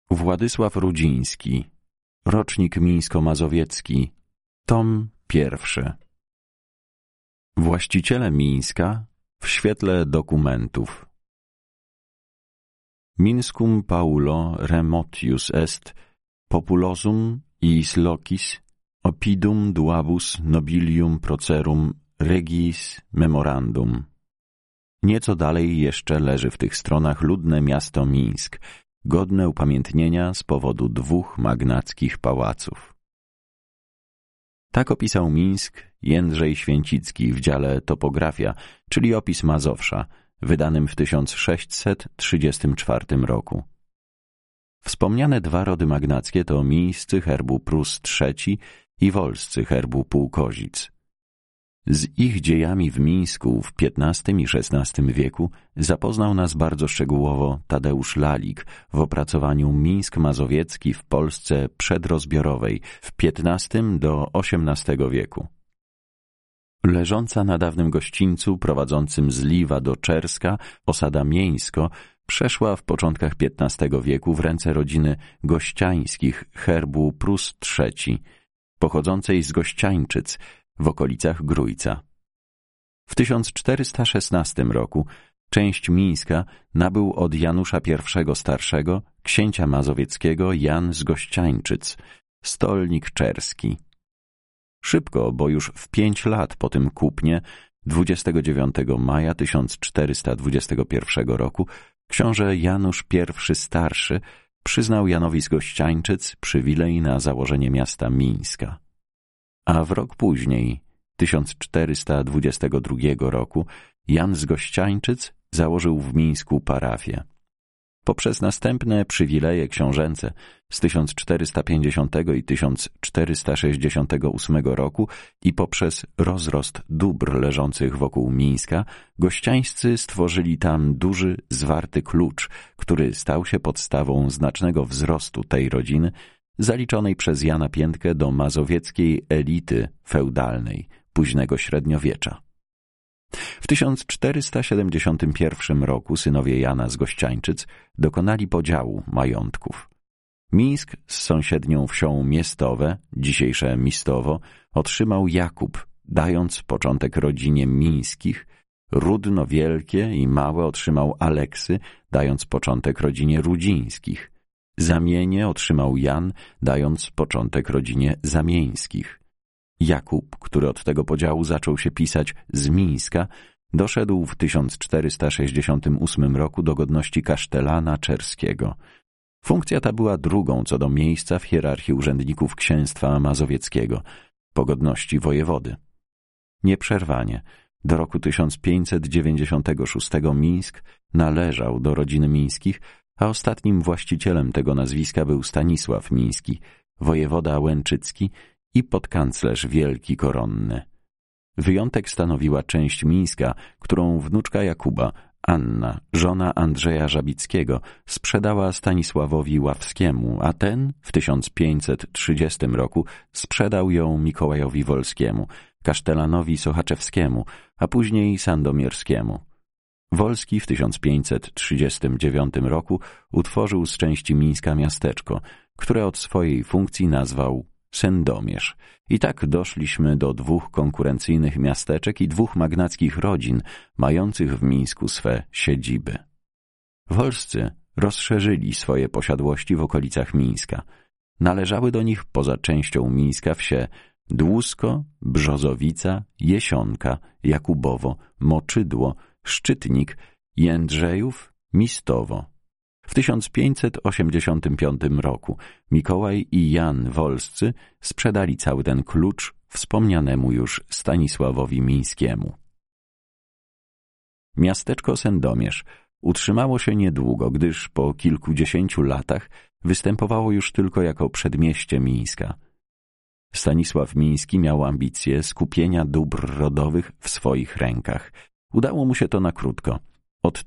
Władysław Rudziński. Rocznik Mińsko-Mazowiecki. Tom 1. Właściciele Mińska w świetle dokumentów. Minscum paulo remotius est populosum iis locis oppidum duabus nobilium procerum regis memorandum. Nieco dalej jeszcze leży w tych stronach ludne miasto Mińsk, godne upamiętnienia z powodu 2 magnackich pałaców. Tak opisał Mińsk Jędrzej Święcicki w dziale Topografia, czyli opis Mazowsza, wydanym w 1634 roku. Wspomniane 2 rody magnackie to mińscy herbu Prus III i wolscy herbu Półkozic. Z ich dziejami w Mińsku w XV i XVI wieku zapoznał nas bardzo szczegółowo Tadeusz Lalik w opracowaniu Mińsk Mazowiecki w Polsce przedrozbiorowej w XV do XVIII wieku. Leżąca na dawnym gościńcu prowadzącym z Liwa do Czerska osada Mieńsko przeszła w początkach XV wieku w ręce rodziny Gościańskich herbu Prus III, pochodzącej z Gościańczyc w okolicach Grójca. W 1416 roku część Mińska nabył od Janusza I Starszego, księcia mazowieckiego Jan z Gościańczyc, stolnik czerski. Szybko, bo już w 5 lat po tym kupnie, 29 maja 1421 roku, książę Janusz I Starszy przyznał Janowi z Gościańczyc przywilej na założenie miasta Mińska. A w rok później, 1422 roku, Jan z Gościańczyc założył w Mińsku parafię. Poprzez następne przywileje książęce z 1450 i 1468 roku i poprzez rozrost dóbr leżących wokół Mińska, gościańscy stworzyli tam duży, zwarty klucz, który stał się podstawą znacznego wzrostu tej rodziny, zaliczonej przez Jana Piętkę do mazowieckiej elity feudalnej późnego średniowiecza. W 1471 roku synowie Jana z Gościańczyc dokonali podziału majątków. Mińsk z sąsiednią wsią Mięstowe, dzisiejsze Mistowo, otrzymał Jakub, dając początek rodzinie Mińskich. Rudno Wielkie i Małe otrzymał Aleksy, dając początek rodzinie Rudzińskich. Zamienie otrzymał Jan, dając początek rodzinie Zamieńskich. Jakub, który od tego podziału zaczął się pisać z Mińska, doszedł w 1468 roku do godności kasztelana czerskiego. Funkcja ta była drugą co do miejsca w hierarchii urzędników księstwa mazowieckiego, po godności wojewody. Nieprzerwanie do roku 1596 Mińsk należał do rodziny Mińskich, a ostatnim właścicielem tego nazwiska był Stanisław Miński, wojewoda łęczycki i podkanclerz wielki koronny. Wyjątek stanowiła część Mińska, którą wnuczka Jakuba, Anna, żona Andrzeja Żabickiego, sprzedała Stanisławowi Ławskiemu, a ten w 1530 roku sprzedał ją Mikołajowi Wolskiemu, kasztelanowi sochaczewskiemu, a później sandomierskiemu. Wolski w 1539 roku utworzył z części Mińska miasteczko, które od swojej funkcji nazwał Sędomierz. I tak doszliśmy do 2 konkurencyjnych miasteczek i 2 magnackich rodzin, mających w Mińsku swe siedziby. Wolscy rozszerzyli swoje posiadłości w okolicach Mińska. Należały do nich poza częścią Mińska wsie Dłusko, Brzozowica, Jesionka, Jakubowo, Moczydło, Szczytnik, Jędrzejów, Mistowo. W 1585 roku Mikołaj i Jan Wolscy sprzedali cały ten klucz wspomnianemu już Stanisławowi Mińskiemu. Miasteczko Sędomierz utrzymało się niedługo, gdyż po kilkudziesięciu latach występowało już tylko jako przedmieście Mińska. Stanisław Miński miał ambicje skupienia dóbr rodowych w swoich rękach. Udało mu się to na krótko. Od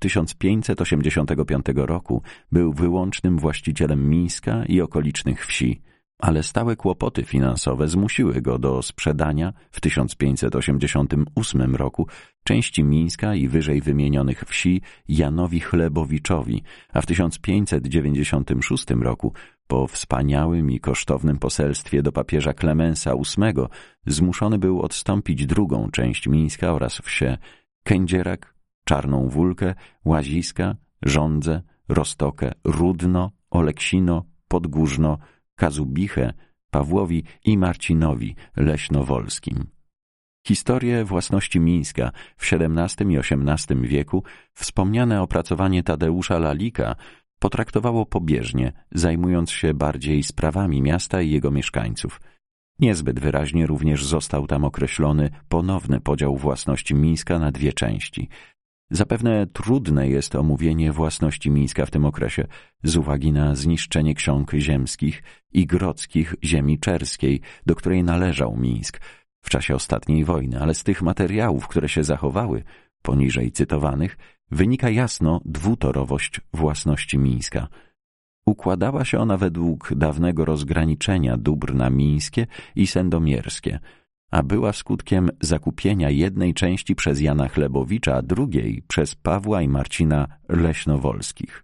1585 roku był wyłącznym właścicielem Mińska i okolicznych wsi. ale stałe kłopoty finansowe zmusiły go do sprzedania w 1588 roku części Mińska i wyżej wymienionych wsi Janowi Chlebowiczowi, a w 1596 roku po wspaniałym i kosztownym poselstwie do papieża Klemensa VIII zmuszony był odstąpić drugą część Mińska oraz wsie Kędzierak, Czarną Wólkę, Łaziska, Żądzę, Roztokę, Rudno, Oleksino, Podgórzno, Kazubichę, Pawłowi i Marcinowi Leśnowolskim. Historię własności Mińska w XVII i XVIII wieku wspomniane opracowanie Tadeusza Lalika potraktowało pobieżnie, zajmując się bardziej sprawami miasta i jego mieszkańców. Niezbyt wyraźnie również został tam określony ponowny podział własności Mińska na dwie części. Zapewne trudne jest omówienie własności Mińska w tym okresie z uwagi na zniszczenie ksiąg ziemskich i grodzkich ziemi czerskiej, do której należał Mińsk w czasie ostatniej wojny, ale z tych materiałów, które się zachowały, poniżej cytowanych, wynika jasno dwutorowość własności Mińska. Układała się ona według dawnego rozgraniczenia dóbr na mińskie i sandomierskie, a była skutkiem zakupienia jednej części przez Jana Chlebowicza, a drugiej przez Pawła i Marcina Leśnowolskich.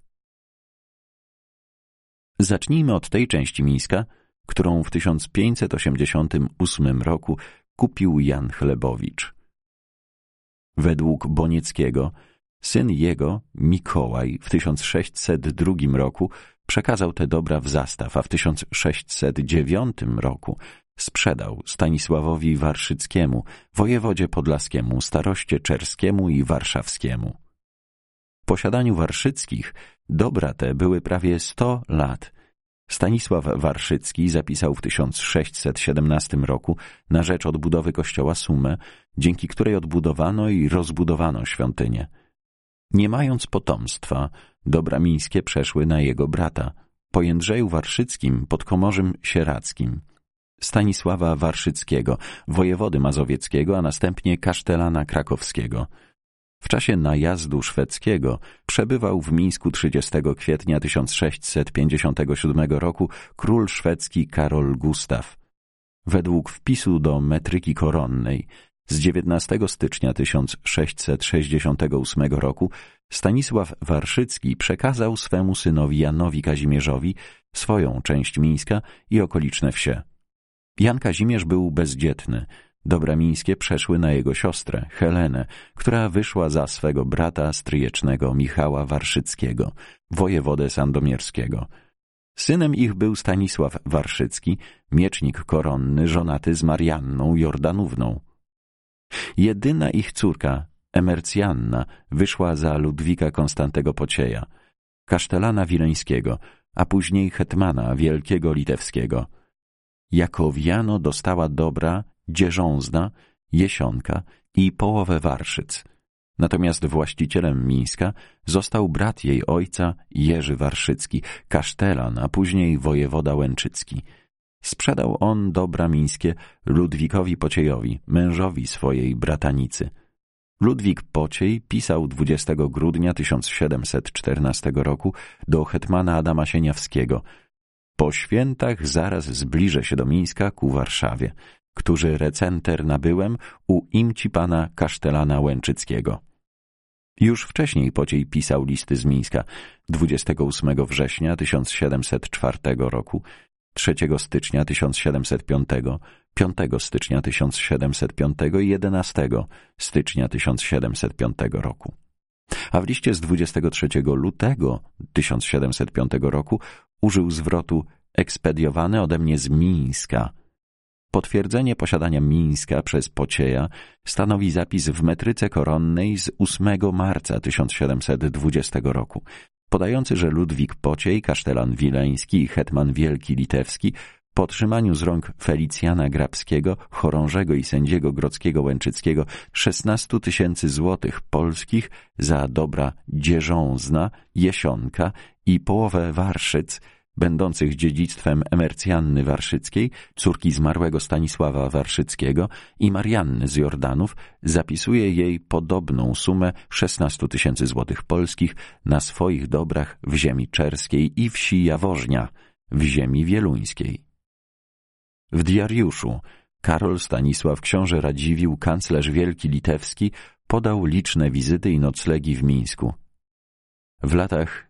Zacznijmy od tej części Mińska, którą w 1588 roku kupił Jan Chlebowicz. Według Bonieckiego syn jego, Mikołaj, w 1602 roku przekazał te dobra w zastaw, a w 1609 roku sprzedał Stanisławowi Warszyckiemu, wojewodzie podlaskiemu, staroście czerskiemu i warszawskiemu. W posiadaniu Warszyckich dobra te były prawie 100 lat. Stanisław Warszycki zapisał w 1617 roku na rzecz odbudowy kościoła sumę, dzięki której odbudowano i rozbudowano świątynię. Nie mając potomstwa, dobra mińskie przeszły na jego brata, po Jędrzeju Warszyckim podkomorzym sieradzkim, Stanisława Warszyckiego, wojewody mazowieckiego, a następnie kasztelana krakowskiego. W czasie najazdu szwedzkiego przebywał w Mińsku 30 kwietnia 1657 roku król szwedzki Karol Gustaw. Według wpisu do metryki koronnej z 19 stycznia 1668 roku Stanisław Warszycki przekazał swemu synowi Janowi Kazimierzowi swoją część Mińska i okoliczne wsie. Jan Kazimierz był bezdzietny. Dobra mińskie przeszły na jego siostrę, Helenę, która wyszła za swego brata stryjecznego Michała Warszyckiego, wojewodę sandomierskiego. Synem ich był Stanisław Warszycki, miecznik koronny, żonaty z Marianną Jordanówną. Jedyna ich córka, Emercjanna, wyszła za Ludwika Konstantego Pocieja, kasztelana wileńskiego, a później hetmana wielkiego litewskiego. Jako wiano dostała dobra Dzierzązna, Jesionka i połowę Warszyc. Natomiast właścicielem Mińska został brat jej ojca Jerzy Warszycki, kasztelan, a później wojewoda łęczycki. Sprzedał on dobra mińskie Ludwikowi Pociejowi, mężowi swojej bratanicy. Ludwik Pociej pisał 20 grudnia 1714 roku do hetmana Adama Sieniawskiego: po świętach zaraz zbliżę się do Mińska ku Warszawie, którzy recenter nabyłem u imci pana kasztelana Łęczyckiego. Już wcześniej Pociej pisał listy z Mińska 28 września 1704 roku, 3 stycznia 1705, 5 stycznia 1705 i 11 stycznia 1705 roku. A w liście z 23 lutego 1705 roku użył zwrotu ekspediowane ode mnie z Mińska. Potwierdzenie posiadania Mińska przez Pocieja stanowi zapis w metryce koronnej z 8 marca 1720 roku, podający, że Ludwik Pociej, kasztelan wileński i hetman wielki litewski po otrzymaniu z rąk Felicjana Grabskiego, chorążego i sędziego grodzkiego Łęczyckiego 16 000 złotych polskich za dobra Dzierzązna, Jesionka i połowę Warszyc, będących dziedzictwem Emercjanny Warszyckiej, córki zmarłego Stanisława Warszyckiego, i Marianny z Jordanów, zapisuje jej podobną sumę 16 000 złotych polskich na swoich dobrach w ziemi czerskiej i wsi Jaworznia w ziemi wieluńskiej. W diariuszu Karol Stanisław, książę Radziwiłł, kanclerz wielki litewski, podał liczne wizyty i noclegi w Mińsku. W latach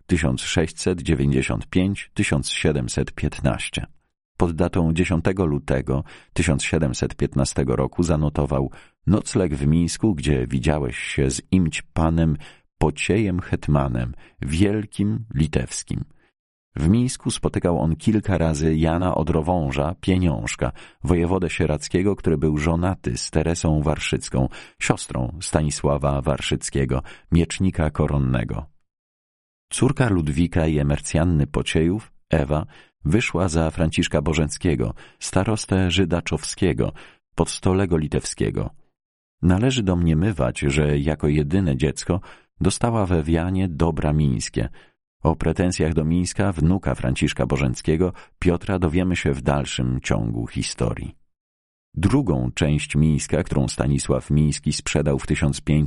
1695–1715. Pod datą 10 lutego 1715 roku zanotował: nocleg w Mińsku, gdzie widziałeś się z imć panem Pociejem hetmanem, wielkim litewskim. W Mińsku spotykał on kilka razy Jana Odrowąża, pieniążka, wojewodę sieradzkiego, który był żonaty z Teresą Warszycką, siostrą Stanisława Warszyckiego, miecznika koronnego. Córka Ludwika i Emercjanny Pociejów, Ewa, wyszła za Franciszka Bożenckiego, starostę żydaczowskiego, podstolego litewskiego. Należy domniemywać, że jako jedyne dziecko dostała we Wianie dobra mińskie. O pretensjach do Mińska wnuka Franciszka Bożenckiego, Piotra, dowiemy się w dalszym ciągu historii. Drugą część Mińska, którą Stanisław Miński sprzedał w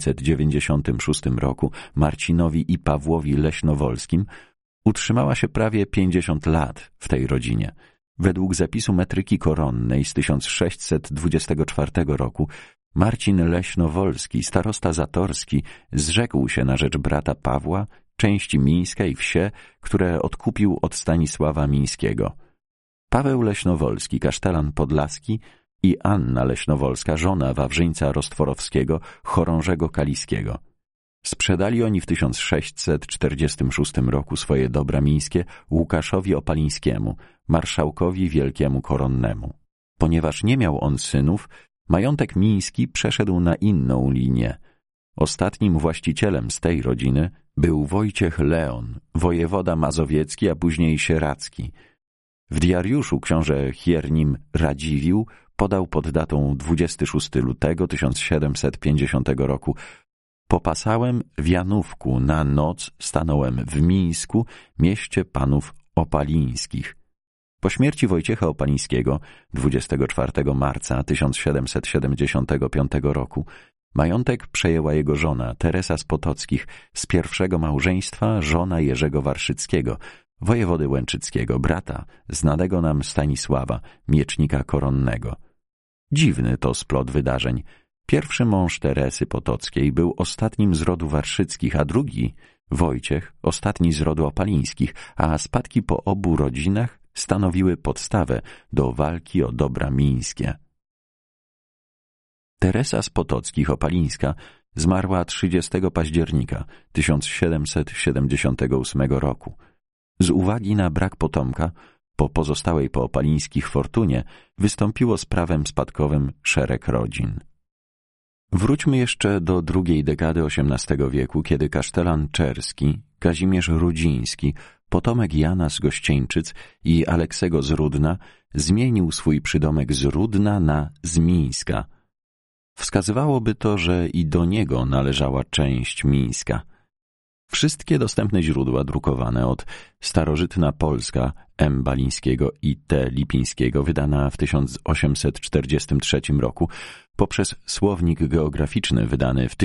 1596 roku Marcinowi i Pawłowi Leśnowolskim, utrzymała się prawie 50 lat w tej rodzinie. Według zapisu metryki koronnej z 1624 roku Marcin Leśnowolski, starosta zatorski, zrzekł się na rzecz brata Pawła części Mińska i wsie, które odkupił od Stanisława Mińskiego. Paweł Leśnowolski, kasztelan podlaski, i Anna Leśnowolska, żona Wawrzyńca Rostworowskiego, chorążego kaliskiego. Sprzedali oni w 1646 roku swoje dobra mińskie Łukaszowi Opalińskiemu, marszałkowi wielkiemu koronnemu. Ponieważ nie miał on synów, majątek miński przeszedł na inną linię. Ostatnim właścicielem z tej rodziny był Wojciech Leon, wojewoda mazowiecki, a później sieradzki. W diariuszu książę Hiernim Radziwiłł podał pod datą 26 lutego 1750 roku: popasałem w Janówku, na noc stanąłem w Mińsku, mieście panów opalińskich. Po śmierci Wojciecha Opalińskiego 24 marca 1775 roku majątek przejęła jego żona Teresa z Potockich, z pierwszego małżeństwa żona Jerzego Warszyckiego, wojewody łęczyckiego, brata znanego nam Stanisława, miecznika koronnego. Dziwny to splot wydarzeń. Pierwszy mąż Teresy Potockiej był ostatnim z rodu Warszyckich, a drugi, Wojciech, ostatni z rodu Opalińskich, a spadki po obu rodzinach stanowiły podstawę do walki o dobra mińskie. Teresa z Potockich Opalińska zmarła 30 października 1778 roku. Z uwagi na brak potomka, po pozostałej po Opalińskich fortunie wystąpiło z prawem spadkowym szereg rodzin. Wróćmy jeszcze do drugiej dekady XVIII wieku, kiedy kasztelan czerski, Kazimierz Rudziński, potomek Jana z Gościeńczyc i Aleksego z Rudna, zmienił swój przydomek z Rudna na z Mińska. Wskazywałoby to, że i do niego należała część Mińska. Wszystkie dostępne źródła drukowane, od Starożytna Polska M. Balińskiego i T. Lipińskiego, wydana w 1843 roku, poprzez Słownik Geograficzny wydany w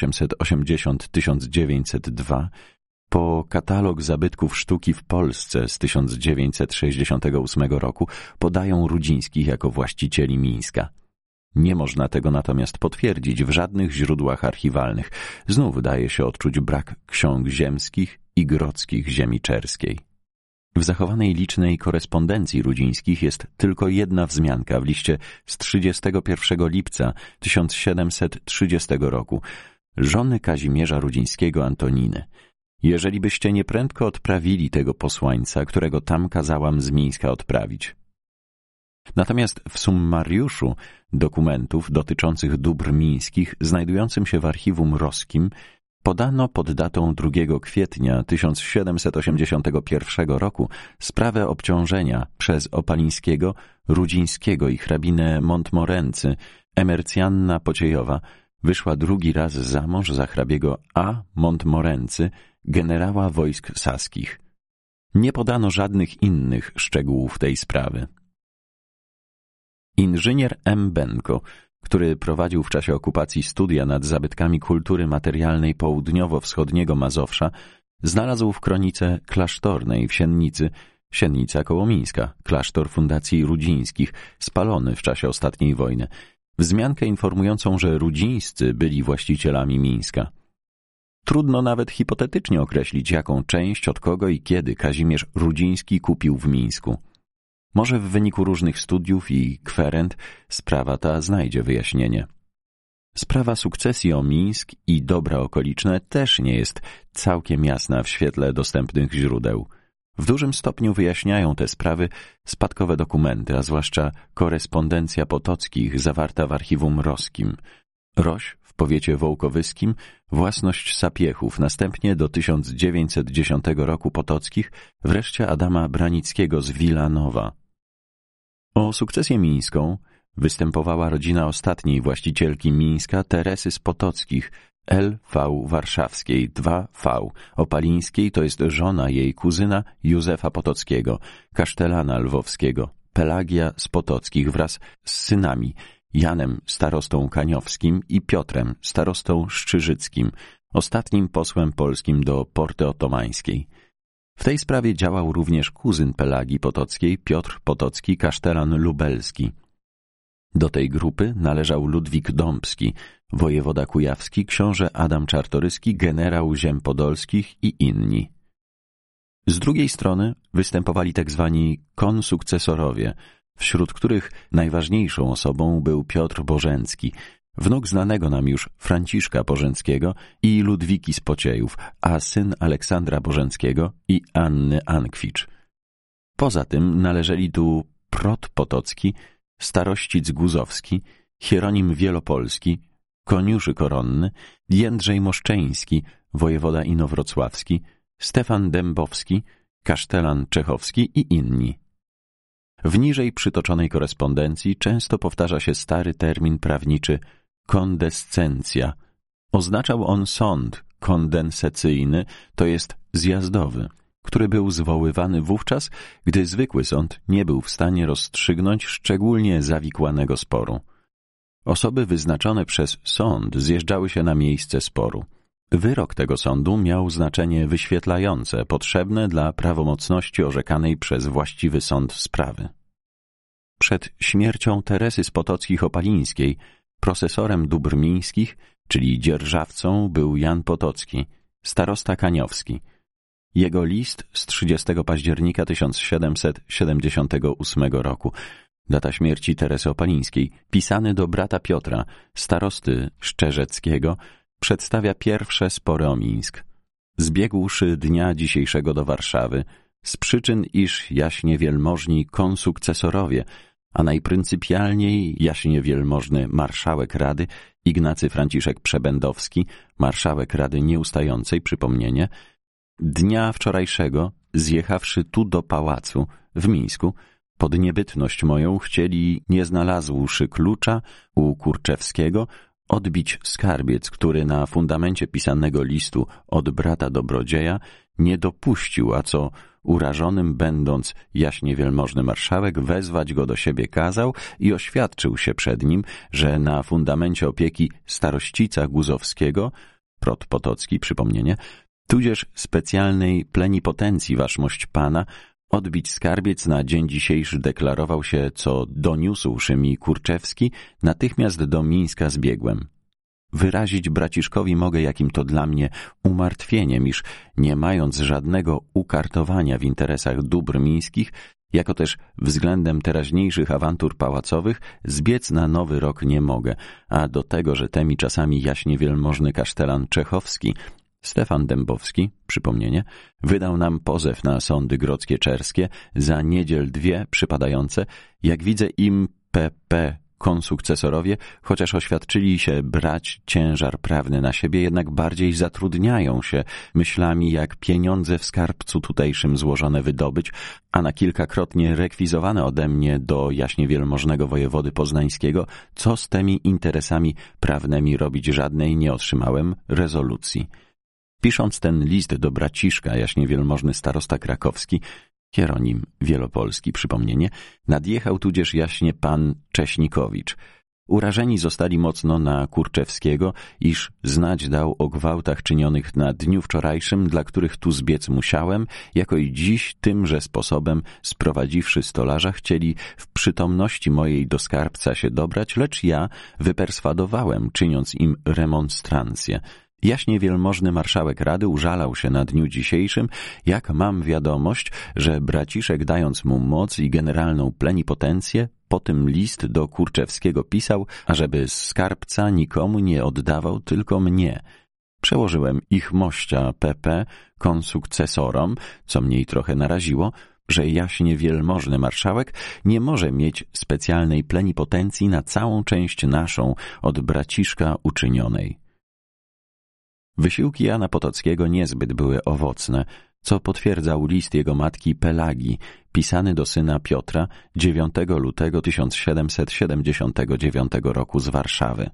1880–1902, po Katalog zabytków sztuki w Polsce z 1968 roku, podają Rudzińskich jako właścicieli Mińska. Nie można tego natomiast potwierdzić w żadnych źródłach archiwalnych. Znów daje się odczuć brak ksiąg ziemskich i grodzkich ziemi czerskiej. W zachowanej licznej korespondencji Rudzińskich jest tylko jedna wzmianka w liście z 31 lipca 1730 roku żony Kazimierza Rudzińskiego Antoniny. Jeżeli byście nieprędko odprawili tego posłańca, którego tam kazałam z Mińska odprawić. Natomiast w summariuszu dokumentów dotyczących dóbr mińskich znajdującym się w archiwum roskim podano pod datą 2 kwietnia 1781 roku sprawę obciążenia przez Opalińskiego, Rudzińskiego i hrabinę Montmorency. Emercjanna Pociejowa wyszła drugi raz za mąż za hrabiego A. Montmorency, generała wojsk saskich. Nie podano żadnych innych szczegółów tej sprawy. Inżynier M. Benko, który prowadził w czasie okupacji studia nad zabytkami kultury materialnej południowo-wschodniego Mazowsza, znalazł w kronice klasztornej w Siennicy Siennica koło Mińska, klasztor fundacji Rudzińskich, spalony w czasie ostatniej wojny. Wzmiankę informującą, że Rudzińscy byli właścicielami Mińska. Trudno nawet hipotetycznie określić, jaką część, od kogo i kiedy Kazimierz Rudziński kupił w Mińsku. Może w wyniku różnych studiów i kwerend sprawa ta znajdzie wyjaśnienie. Sprawa sukcesji o Mińsk i dobra okoliczne też nie jest całkiem jasna w świetle dostępnych źródeł. W dużym stopniu wyjaśniają te sprawy spadkowe dokumenty, a zwłaszcza korespondencja Potockich zawarta w archiwum roskim. Roś w powiecie wołkowyskim, własność Sapiechów, następnie do 1910 roku Potockich, wreszcie Adama Branickiego z Wilanowa. O sukcesję mińską występowała rodzina ostatniej właścicielki Mińska, Teresy z Potockich, L.V. Warszawskiej, 2V, Opalińskiej, to jest żona jej kuzyna Józefa Potockiego, kasztelana lwowskiego, Pelagia z Potockich wraz z synami, Janem starostą kaniowskim i Piotrem starostą szczyżyckim, ostatnim posłem polskim do Porty Otomańskiej. W tej sprawie działał również kuzyn Pelagii Potockiej, Piotr Potocki, kasztelan lubelski. Do tej grupy należał Ludwik Dąbski, wojewoda kujawski, książę Adam Czartoryski, generał ziem podolskich i inni. Z drugiej strony występowali tak zwani konsukcesorowie, wśród których najważniejszą osobą był Piotr Bożencki, wnuk znanego nam już Franciszka Bożenckiego i Ludwiki z Pociejów, a syn Aleksandra Bożenckiego i Anny Ankwicz. Poza tym należeli tu Prot Potocki, Starościc Guzowski, Hieronim Wielopolski, Koniuszy Koronny, Jędrzej Moszczeński, wojewoda inowrocławski, Stefan Dębowski, kasztelan czechowski i inni. W niżej przytoczonej korespondencji często powtarza się stary termin prawniczy kondescencja. Oznaczał on sąd kondensacyjny, to jest zjazdowy, który był zwoływany wówczas, gdy zwykły sąd nie był w stanie rozstrzygnąć szczególnie zawikłanego sporu. Osoby wyznaczone przez sąd zjeżdżały się na miejsce sporu. Wyrok tego sądu miał znaczenie wyświetlające, potrzebne dla prawomocności orzekanej przez właściwy sąd sprawy. Przed śmiercią Teresy z Potockich Opalińskiej prosesorem dóbr mińskich, czyli dzierżawcą, był Jan Potocki, starosta kaniowski. Jego list z 30 października 1778 roku, data śmierci Teresy Opalińskiej, pisany do brata Piotra, starosty Szczerzeckiego, przedstawia pierwsze spory o Mińsk. Zbiegłszy dnia dzisiejszego do Warszawy, z przyczyn, iż jaśnie wielmożni konsukcesorowie, a najpryncypialniej jaśnie wielmożny marszałek Rady Ignacy Franciszek Przebędowski, marszałek Rady Nieustającej, przypomnienie, dnia wczorajszego, zjechawszy tu do pałacu w Mińsku, pod niebytność moją chcieli, nie znalazłszy klucza u Kurczewskiego, odbić skarbiec, który na fundamencie pisanego listu od brata dobrodzieja nie dopuścił, a co urażonym będąc jaśnie wielmożny marszałek wezwać go do siebie kazał i oświadczył się przed nim, że na fundamencie opieki starościca Guzowskiego, Prot Potocki, przypomnienie, tudzież specjalnej plenipotencji waszmość pana, odbić skarbiec na dzień dzisiejszy deklarował się, co doniósłszy mi Kurczewski, natychmiast do Mińska zbiegłem. Wyrazić braciszkowi mogę, jakim to dla mnie umartwieniem, iż nie mając żadnego ukartowania w interesach dóbr mińskich, jako też względem teraźniejszych awantur pałacowych, zbiec na nowy rok nie mogę, a do tego, że temi czasami jaśnie wielmożny kasztelan czechowski, Stefan Dębowski, przypomnienie, wydał nam pozew na sądy grodzkie czerskie za niedziel 2 przypadające, jak widzę im P.P. konsukcesorowie, chociaż oświadczyli się brać ciężar prawny na siebie, jednak bardziej zatrudniają się myślami, jak pieniądze w skarbcu tutejszym złożone wydobyć, a na kilkakrotnie rekwizowane ode mnie do jaśnie wielmożnego wojewody poznańskiego, co z tymi interesami prawnymi robić żadnej nie otrzymałem rezolucji. Pisząc ten list do braciszka, jaśnie wielmożny starosta krakowski, Hieronim Wielopolski, przypomnienie, nadjechał tudzież jaśnie pan Cześnikowicz. Urażeni zostali mocno na Kurczewskiego, iż znać dał o gwałtach czynionych na dniu wczorajszym, dla których tu zbiec musiałem, jako i dziś tymże sposobem, sprowadziwszy stolarza, chcieli w przytomności mojej do skarbca się dobrać, lecz ja wyperswadowałem, czyniąc im remonstrancję. Jaśnie wielmożny marszałek Rady użalał się na dniu dzisiejszym, jak mam wiadomość, że braciszek, dając mu moc i generalną plenipotencję, po tym list do Kurczewskiego pisał, ażeby z skarbca nikomu nie oddawał, tylko mnie. Przełożyłem ich mościa P.P. konsukcesorom, co mnie trochę naraziło, że jaśnie wielmożny marszałek nie może mieć specjalnej plenipotencji na całą część naszą od braciszka uczynionej. Wysiłki Jana Potockiego niezbyt były owocne, co potwierdzał list jego matki Pelagii, pisany do syna Piotra 9 lutego 1779 roku z Warszawy.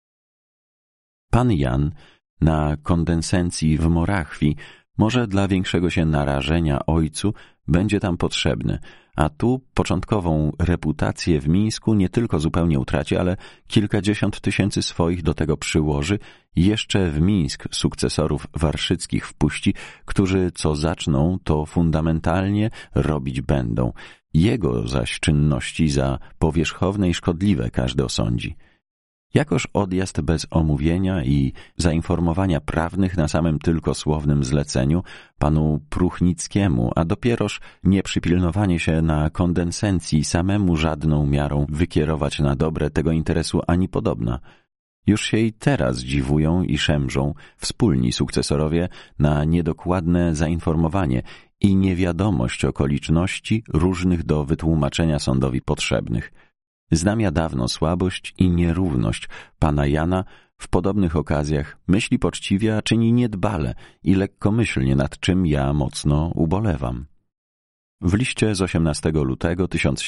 Pan Jan na kondensencji w Morachwi może dla większego się narażenia ojcu będzie tam potrzebny, a tu początkową reputację w Mińsku nie tylko zupełnie utraci, ale kilkadziesiąt tysięcy swoich do tego przyłoży i jeszcze w Mińsk sukcesorów warszyckich wpuści, którzy co zaczną, to fundamentalnie robić będą. Jego zaś czynności za powierzchowne i szkodliwe każdy osądzi. Jakoż odjazd bez omówienia i zainformowania prawnych na samym tylko słownym zleceniu panu Pruchnickiemu, a dopieroż nieprzypilnowanie się na kondensencji samemu żadną miarą wykierować na dobre tego interesu ani podobna. Już się i teraz dziwują i szemrzą wspólni sukcesorowie na niedokładne zainformowanie i niewiadomość okoliczności różnych do wytłumaczenia sądowi potrzebnych. Znam ja dawno słabość i nierówność pana Jana w podobnych okazjach, myśli poczciwie, a czyni niedbale i lekkomyślnie, nad czym ja mocno ubolewam. W liście z 18 lutego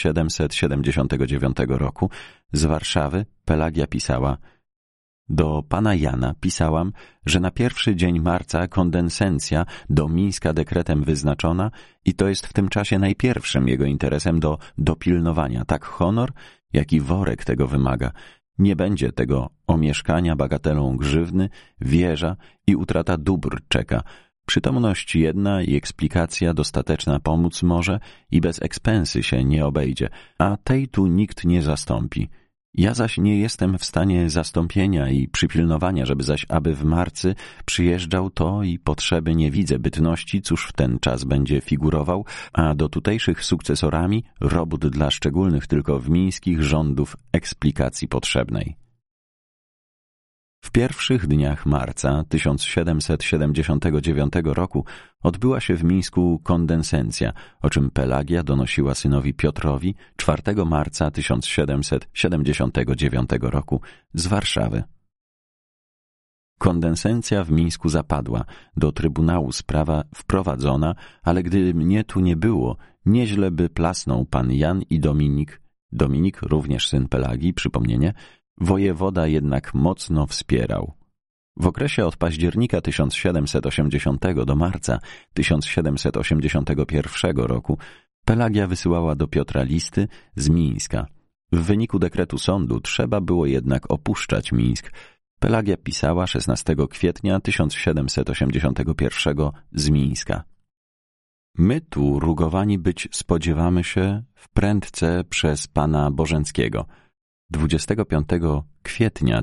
1779 roku z Warszawy Pelagia pisała: do pana Jana pisałam, że na 1 dzień marca kondensencja do Mińska dekretem wyznaczona i to jest w tym czasie najpierwszym jego interesem do dopilnowania, tak honor, jak i worek tego wymaga. Nie będzie tego omieszkania bagatelą grzywny, wieża i utrata dóbr czeka. Przytomność jedna i eksplikacja dostateczna pomóc może i bez ekspensy się nie obejdzie, a tej tu nikt nie zastąpi. Ja zaś nie jestem w stanie zastąpienia i przypilnowania, żeby zaś aby w marcy przyjeżdżał, to i potrzeby nie widzę bytności, cóż w ten czas będzie figurował, a do tutejszych sukcesorami robót dla szczególnych tylko w mińskich rządów eksplikacji potrzebnej. W pierwszych dniach marca 1779 roku odbyła się w Mińsku kondensencja, o czym Pelagia donosiła synowi Piotrowi 4 marca 1779 roku z Warszawy. Kondensencja w Mińsku zapadła, do Trybunału sprawa wprowadzona, ale gdy mnie tu nie było, nieźle by plasnął pan Jan i Dominik, również syn Pelagii, przypomnienie, wojewoda jednak mocno wspierał. W okresie od października 1780 do marca 1781 roku Pelagia wysyłała do Piotra listy z Mińska. W wyniku dekretu sądu trzeba było jednak opuszczać Mińsk. Pelagia pisała 16 kwietnia 1781 z Mińska. My tu rugowani być spodziewamy się wprędce przez pana Bożenckiego. 25 kwietnia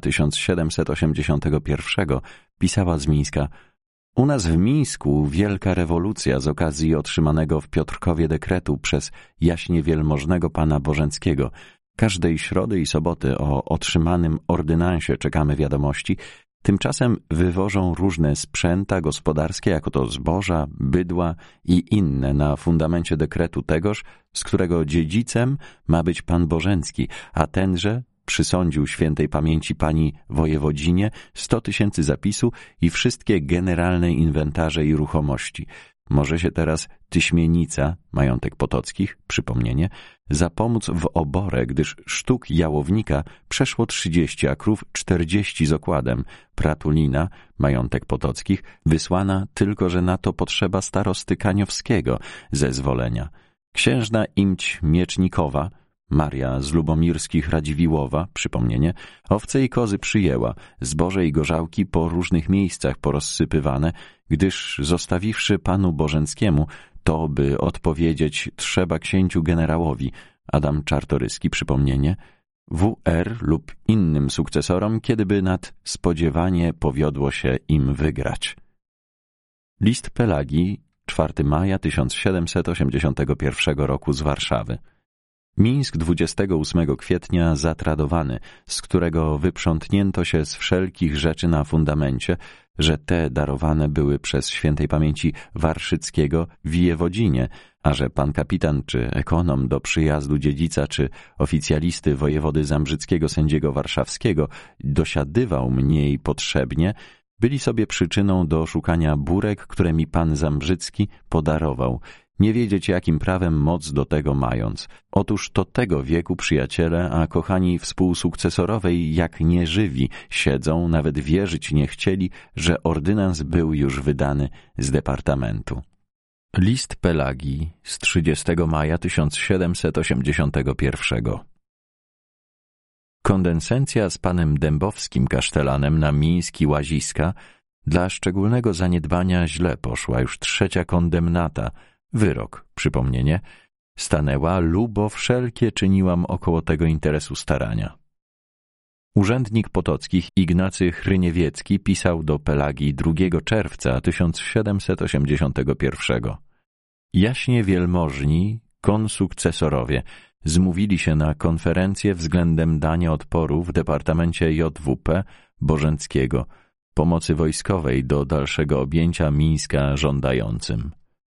1781 pisała z Mińska: u nas w Mińsku wielka rewolucja z okazji otrzymanego w Piotrkowie dekretu przez jaśnie wielmożnego pana Bożenckiego. Każdej środy i soboty o otrzymanym ordynansie czekamy wiadomości. Tymczasem wywożą różne sprzęta gospodarskie, jako to zboża, bydła i inne na fundamencie dekretu tegoż, z którego dziedzicem ma być pan Bożencki, a tenże przysądził świętej pamięci pani wojewodzinie 100 000 zapisu i wszystkie generalne inwentarze i ruchomości. Może się teraz Tyśmienica, majątek Potockich, przypomnienie, zapomóc w oborę, gdyż sztuk jałownika przeszło 30, a krów 40 z okładem. Pratulina, majątek Potockich, wysłana tylko, że na to potrzeba starosty Kaniowskiego zezwolenia. Księżna Imć Miecznikowa, Maria z Lubomirskich Radziwiłłowa, przypomnienie, owce i kozy przyjęła, zboże i gorzałki po różnych miejscach porozsypywane, gdyż zostawiwszy panu Bożenckiemu, to by odpowiedzieć trzeba księciu generałowi, Adam Czartoryski, przypomnienie, WR lub innym sukcesorom, kiedyby nad spodziewanie powiodło się im wygrać. List Pelagii, 4 maja 1781 roku z Warszawy. Mińsk 28 kwietnia zatradowany, z którego wyprzątnięto się z wszelkich rzeczy na fundamencie, że te darowane były przez świętej pamięci Warszyckiego w Jewodzinie, a że pan kapitan czy ekonom do przyjazdu dziedzica czy oficjalisty wojewody zambrzyckiego sędziego warszawskiego dosiadywał mniej potrzebnie, byli sobie przyczyną do szukania bórek, które mi pan Zambrzycki podarował, nie wiedzieć jakim prawem moc do tego mając. Otóż to tego wieku przyjaciele, a kochani współsukcesorowej jak nieżywi siedzą, nawet wierzyć nie chcieli, że ordynans był już wydany z departamentu. List Pelagii z 30 maja 1781. Kondensencja z panem Dębowskim kasztelanem na Miński Łaziska dla szczególnego zaniedbania źle poszła, już 3. kondemnata, wyrok, przypomnienie, stanęła, lubo wszelkie czyniłam około tego interesu starania. Urzędnik Potockich Ignacy Chryniewiecki pisał do Pelagii 2 czerwca 1781. Jaśnie wielmożni konsukcesorowie zmówili się na konferencję względem dania odporu w departamencie JWP Bożenckiego, pomocy wojskowej do dalszego objęcia Mińska żądającym.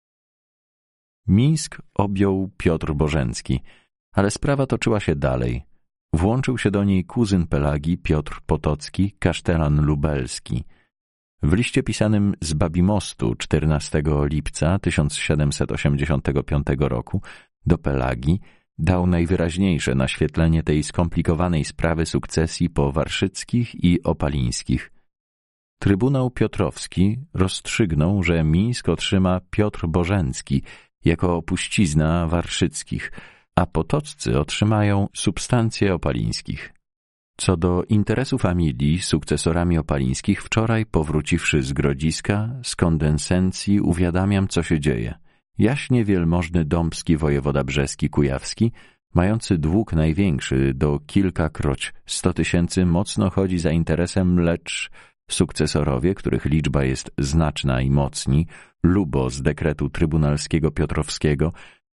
Mińsk objął Piotr Bożencki, ale sprawa toczyła się dalej. Włączył się do niej kuzyn Pelagii Piotr Potocki, kasztelan lubelski. W liście pisanym z Babimostu 14 lipca 1785 roku do Pelagii dał najwyraźniejsze naświetlenie tej skomplikowanej sprawy sukcesji po Warszyckich i Opalińskich. Trybunał Piotrowski rozstrzygnął, że Mińsk otrzyma Piotr Bożencki jako opuścizna Warszyckich, a Potoccy otrzymają substancje Opalińskich. Co do interesu familii sukcesorami Opalińskich, wczoraj powróciwszy z Grodziska, z kondensencji uwiadamiam, co się dzieje. Jaśnie wielmożny dąbski wojewoda brzeski Kujawski, mający dług największy do kilkakroć 100 000, mocno chodzi za interesem, lecz sukcesorowie, których liczba jest znaczna i mocni, lubo z dekretu trybunalskiego Piotrowskiego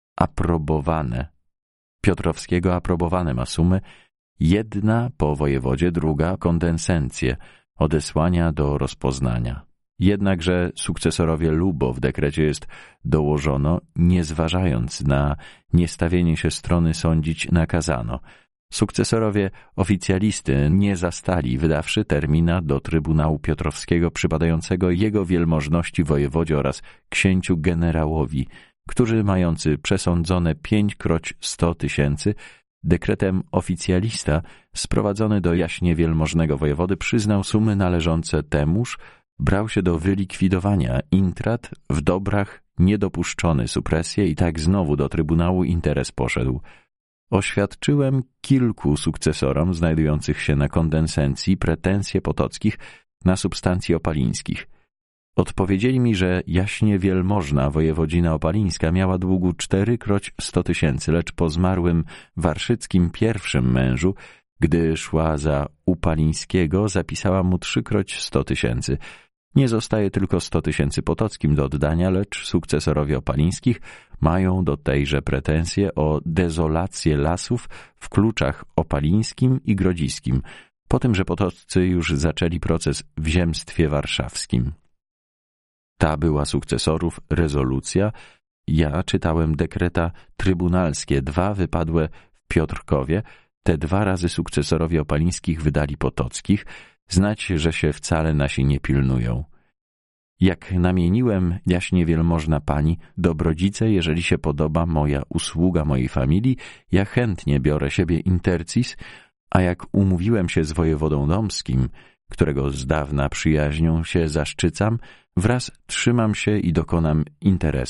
aprobowane ma sumy, jedna po wojewodzie, druga kondensencję, odesłania do rozpoznania. Jednakże sukcesorowie lubo w dekrecie jest dołożono, nie zważając na niestawienie się strony sądzić nakazano. Sukcesorowie oficjalisty nie zastali, wydawszy termina do Trybunału Piotrowskiego przypadającego jego wielmożności wojewodzie oraz księciu generałowi, którzy mający przesądzone 5x 100 000, dekretem oficjalista sprowadzony do jaśnie wielmożnego wojewody przyznał sumy należące temuż, brał się do wylikwidowania intrat w dobrach niedopuszczony supresję i tak znowu do Trybunału interes poszedł. Oświadczyłem kilku sukcesorom znajdujących się na kondensencji pretensje Potockich na substancje Opalińskich. Odpowiedzieli mi, że jaśnie wielmożna wojewodzina opalińska miała długu 4x 100 000, lecz po zmarłym Warszyckim pierwszym mężu, gdy szła za Upalińskiego, zapisała mu 3x 100 000. Nie zostaje tylko 100 000 Potockim do oddania, lecz sukcesorowie Opalińskich mają do tejże pretensje o dezolację lasów w Kluczach Opalińskim i Grodziskim, po tym, że Potoccy już zaczęli proces w ziemstwie warszawskim. Ta była sukcesorów rezolucja, ja czytałem dekreta trybunalskie, 2 wypadłe w Piotrkowie, te 2 razy sukcesorowie Opalińskich wydali Potockich, znać, że się wcale nasi nie pilnują. Jak namieniłem jaśnie wielmożna pani, dobrodzice, jeżeli się podoba moja usługa mojej familii, ja chętnie biorę siebie intercis, a jak umówiłem się z wojewodą dąbskim, którego z dawna przyjaźnią się zaszczycam, wraz trzymam się i dokonam interesu.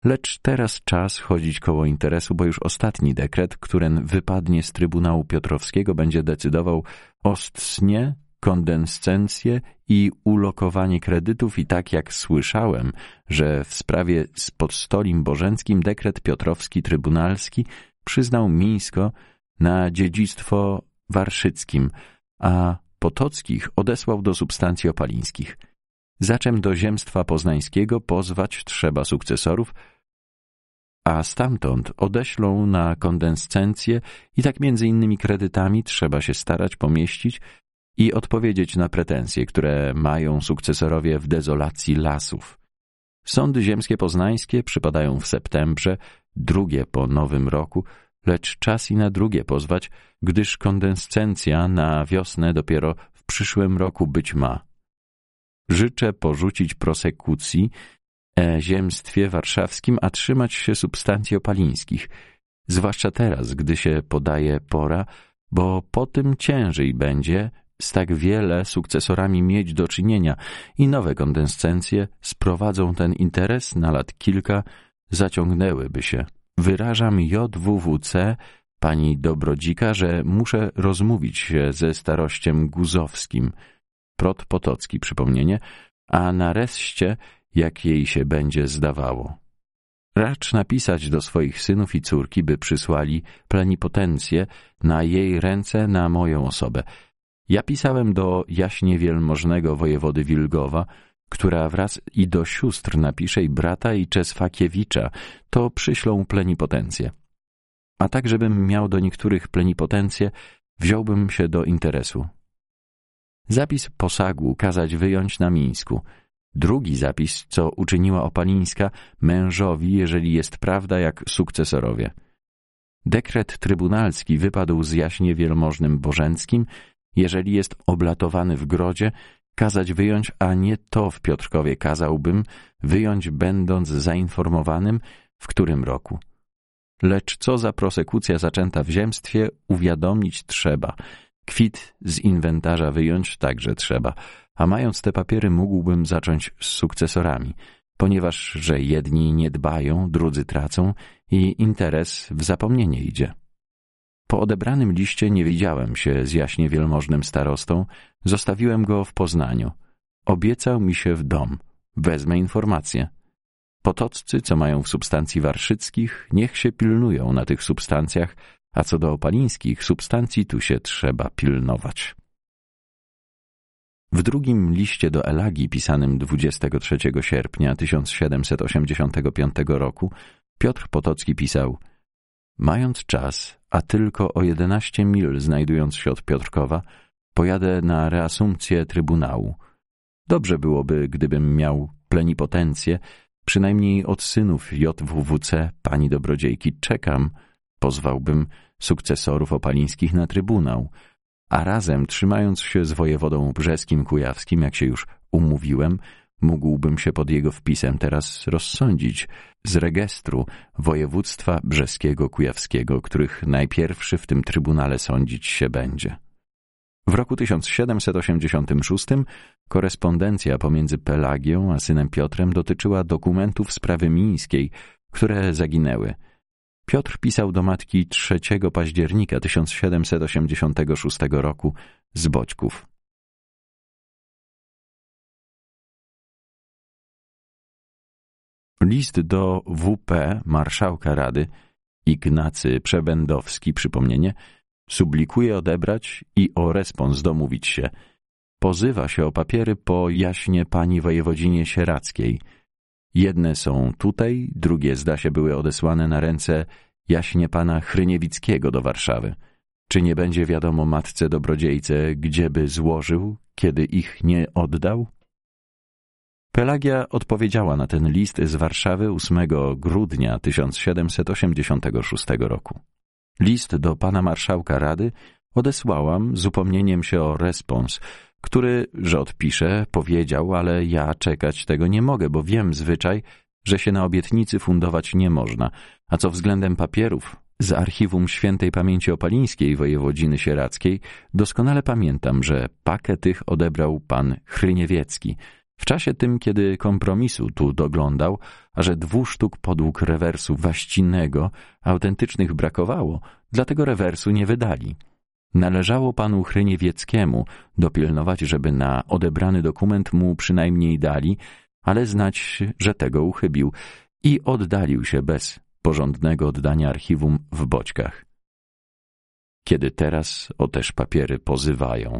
Lecz teraz czas chodzić koło interesu, bo już ostatni dekret, któren wypadnie z Trybunału Piotrowskiego, będzie decydował o stnie, kondescencję i ulokowanie kredytów i tak jak słyszałem, że w sprawie z Podstolim Bożenckim dekret piotrowski trybunalski przyznał Mińsko na dziedzictwo warszyckim, a Potockich odesłał do substancji opalińskich. Zaczem do ziemstwa poznańskiego pozwać trzeba sukcesorów, a stamtąd odeślą na kondescencję i tak między innymi kredytami trzeba się starać pomieścić i odpowiedzieć na pretensje, które mają sukcesorowie w dezolacji lasów. Sądy ziemskie poznańskie przypadają w septembrze, drugie po Nowym Roku, lecz czas i na drugie pozwać, gdyż kondescencja na wiosnę dopiero w przyszłym roku być ma. Życzę porzucić prosekucji ziemstwie warszawskim, a trzymać się substancji opalińskich, zwłaszcza teraz, gdy się podaje pora, bo po tym ciężej będzie z tak wiele sukcesorami mieć do czynienia i nowe kondescencje sprowadzą ten interes na lat kilka, zaciągnęłyby się. Wyrażam JWWC pani Dobrodzika, że muszę rozmówić się ze starościem guzowskim, prot Potocki, przypomnienie, a nareszcie jak jej się będzie zdawało. Racz napisać do swoich synów i córki, by przysłali plenipotencję na jej ręce na moją osobę. Ja pisałem do jaśnie wielmożnego wojewody Wilgowa, która wraz i do sióstr napisze i brata i Czesfakiewicza, to przyślą plenipotencję. A tak, żebym miał do niektórych plenipotencję, wziąłbym się do interesu. Zapis posagu kazać wyjąć na Mińsku. Drugi zapis, co uczyniła Opalińska mężowi, jeżeli jest prawda, jak sukcesorowie. Dekret trybunalski wypadł z jaśnie wielmożnym Bożenckim, jeżeli jest oblatowany w grodzie, kazać wyjąć, a nie to w Piotrkowie kazałbym wyjąć, będąc zainformowanym, w którym roku. Lecz co za prosekucja zaczęta w ziemstwie, uwiadomić trzeba. Kwit z inwentarza wyjąć także trzeba, a mając te papiery mógłbym zacząć z sukcesorami, ponieważ, że jedni nie dbają, drudzy tracą i interes w zapomnienie idzie. Po odebranym liście nie widziałem się z jaśnie wielmożnym starostą, zostawiłem go w Poznaniu. Obiecał mi się w dom, wezmę informację. Potoccy, co mają w substancji warszyckich, niech się pilnują na tych substancjach, a co do opalińskich substancji tu się trzeba pilnować. W drugim liście do Elagii pisanym 23 sierpnia 1785 roku Piotr Potocki pisał: mając czas, a tylko o 11 mil znajdując się od Piotrkowa, pojadę na reasumpcję Trybunału. Dobrze byłoby, gdybym miał plenipotencję, przynajmniej od synów JWWC pani Dobrodziejki. Czekam, pozwałbym sukcesorów opalińskich na Trybunał, a razem, trzymając się z wojewodą brzeskim, kujawskim, jak się już umówiłem, mógłbym się pod jego wpisem teraz rozsądzić z registru województwa brzeskiego, kujawskiego, których najpierwszy w tym Trybunale sądzić się będzie. W roku 1786 korespondencja pomiędzy Pelagią a synem Piotrem dotyczyła dokumentów sprawy mińskiej, które zaginęły. Piotr pisał do matki 3 października 1786 roku z Boćków. List do WP marszałka Rady Ignacy Przebędowski, przypomnienie, sublikuje odebrać i o respons domówić się. Pozywa się o papiery po jaśnie pani wojewodzinie sieradzkiej. Jedne są tutaj, drugie zda się były odesłane na ręce jaśnie pana Chryniewickiego do Warszawy. Czy nie będzie wiadomo matce Dobrodziejce, gdzieby złożył, kiedy ich nie oddał? Pelagia odpowiedziała na ten list z Warszawy 8 grudnia 1786 roku. List do pana marszałka Rady odesłałam z upomnieniem się o respons, który, że odpisze, powiedział, ale ja czekać tego nie mogę, bo wiem zwyczaj, że się na obietnicy fundować nie można, a co względem papierów z archiwum świętej pamięci opalińskiej wojewodziny sieradzkiej, doskonale pamiętam, że pakę tych odebrał pan Chryniewiecki, W czasie tym, kiedy kompromisu tu doglądał, a że 2 sztuk podług rewersu Waścinnego autentycznych brakowało, dlatego rewersu nie wydali. Należało panu Hryniewieckiemu dopilnować, żeby na odebrany dokument mu przynajmniej dali, ale znać, że tego uchybił i oddalił się bez porządnego oddania archiwum w Boćkach. Kiedy teraz o też papiery pozywają.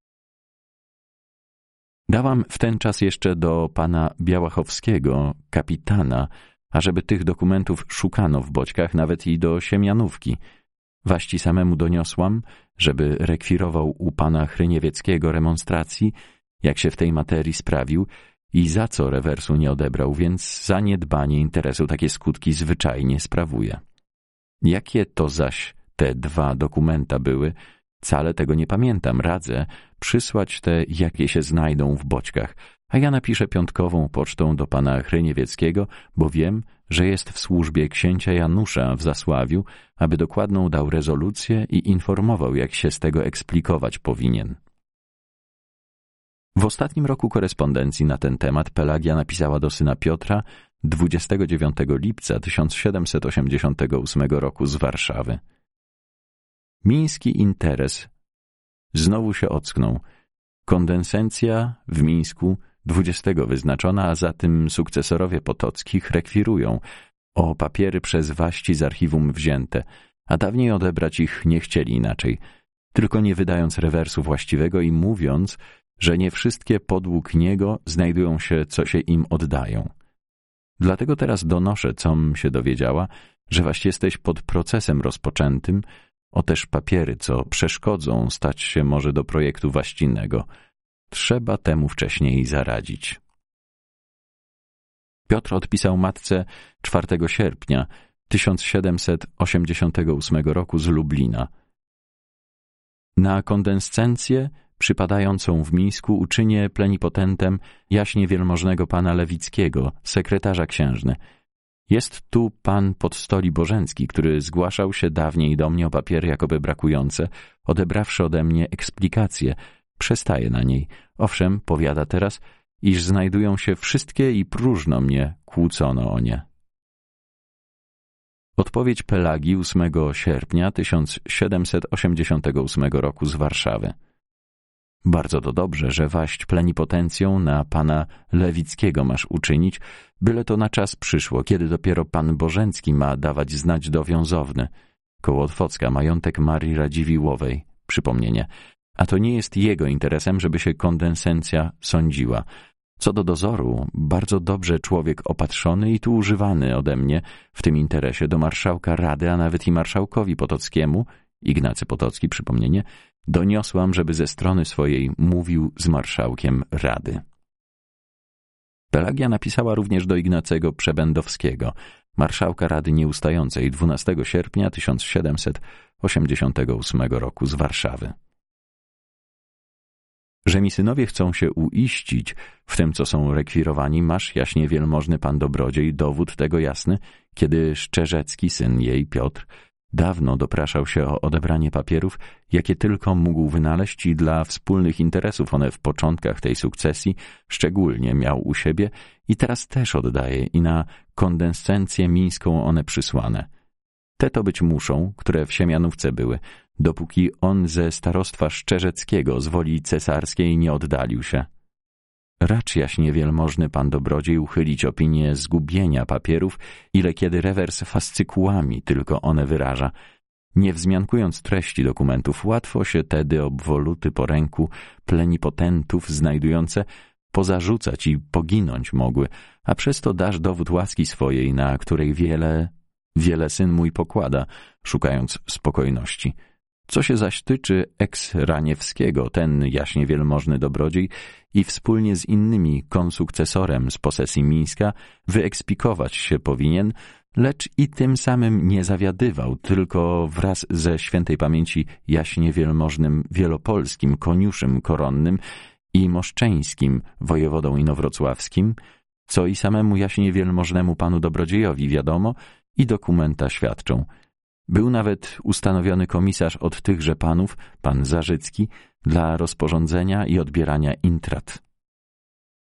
Dałam w ten czas jeszcze do pana Białachowskiego, kapitana, ażeby tych dokumentów szukano w Boćkach, nawet i do Siemianówki. Waści samemu doniosłam, żeby rekwirował u pana Hryniewieckiego remonstracji, jak się w tej materii sprawił i za co rewersu nie odebrał, więc zaniedbanie interesu takie skutki zwyczajnie sprawuje. Jakie to zaś te 2 dokumenta były, wcale tego nie pamiętam. Radzę przysłać te, jakie się znajdą w Boćkach, a ja napiszę piątkową pocztą do pana Hryniewieckiego, bo wiem, że jest w służbie księcia Janusza w Zasławiu, aby dokładną dał rezolucję i informował, jak się z tego eksplikować powinien. W ostatnim roku korespondencji na ten temat Pelagia napisała do syna Piotra 29 lipca 1788 roku z Warszawy. Miński interes znowu się ocknął. Kondensencja w Mińsku 20 wyznaczona, a zatem sukcesorowie Potockich rekwirują o papiery przez Waści z archiwum wzięte, a dawniej odebrać ich nie chcieli inaczej, tylko nie wydając rewersu właściwego i mówiąc, że nie wszystkie podług niego znajdują się, co się im oddają. Dlatego teraz donoszę, com się dowiedziała, że waś jesteś pod procesem rozpoczętym, o też papiery, co przeszkodzą stać się może do projektu Waścinnego. Trzeba temu wcześniej zaradzić. Piotr odpisał matce 4 sierpnia 1788 roku z Lublina. Na kondescencję przypadającą w Mińsku uczynię plenipotentem jaśnie wielmożnego pana Lewickiego, sekretarza księżny. Jest tu pan podstoli Bożencki, który zgłaszał się dawniej do mnie o papiery jakoby brakujące, odebrawszy ode mnie eksplikację. Przestaje na niej. Owszem, powiada teraz, iż znajdują się wszystkie i próżno mnie kłócono o nie. Odpowiedź Pelagii 8 sierpnia 1788 roku z Warszawy. Bardzo to dobrze, że waść plenipotencją na pana Lewickiego masz uczynić, byle to na czas przyszło, kiedy dopiero pan Bożencki ma dawać znać do Wiązowny, koło Otwocka, majątek Marii Radziwiłłowej, przypomnienie. A to nie jest jego interesem, żeby się kondensencja sądziła. Co do dozoru, bardzo dobrze człowiek opatrzony i tu używany ode mnie w tym interesie do marszałka Rady, a nawet i marszałkowi Potockiemu, Ignacy Potocki, przypomnienie, doniosłam, żeby ze strony swojej mówił z marszałkiem Rady. Pelagia napisała również do Ignacego Przebędowskiego, marszałka Rady Nieustającej 12 sierpnia 1788 roku z Warszawy. Że mi synowie chcą się uiścić w tym, co są rekwirowani, masz, jaśnie wielmożny pan dobrodziej, dowód tego jasny, kiedy Szczerzecki, syn jej, Piotr, dawno dopraszał się o odebranie papierów, jakie tylko mógł wynaleźć i dla wspólnych interesów one w początkach tej sukcesji szczególnie miał u siebie i teraz też oddaje i na kondescencję mińską one przysłane. Te to być muszą, które w Siemianówce były, dopóki on ze starostwa Szczerzeckiego z woli cesarskiej nie oddalił się. Racz jaśnie wielmożny pan dobrodziej uchylić opinię zgubienia papierów, ile kiedy rewers fascykułami tylko one wyraża. Nie wzmiankując treści dokumentów, łatwo się tedy obwoluty po ręku plenipotentów znajdujące pozarzucać i poginąć mogły, a przez to dasz dowód łaski swojej, na której wiele syn mój pokłada, szukając spokojności. Co się zaś tyczy ex-Raniewskiego, ten jaśnie wielmożny dobrodziej i wspólnie z innymi konsukcesorem z posesji Mińska wyekspikować się powinien, lecz i tym samym nie zawiadywał, tylko wraz ze świętej pamięci jaśnie wielmożnym wielopolskim koniuszym koronnym i moszczeńskim wojewodą inowrocławskim, co i samemu jaśnie wielmożnemu panu dobrodziejowi wiadomo i dokumenta świadczą. Był nawet ustanowiony komisarz od tychże panów, pan Zarzycki, dla rozporządzenia i odbierania intrat.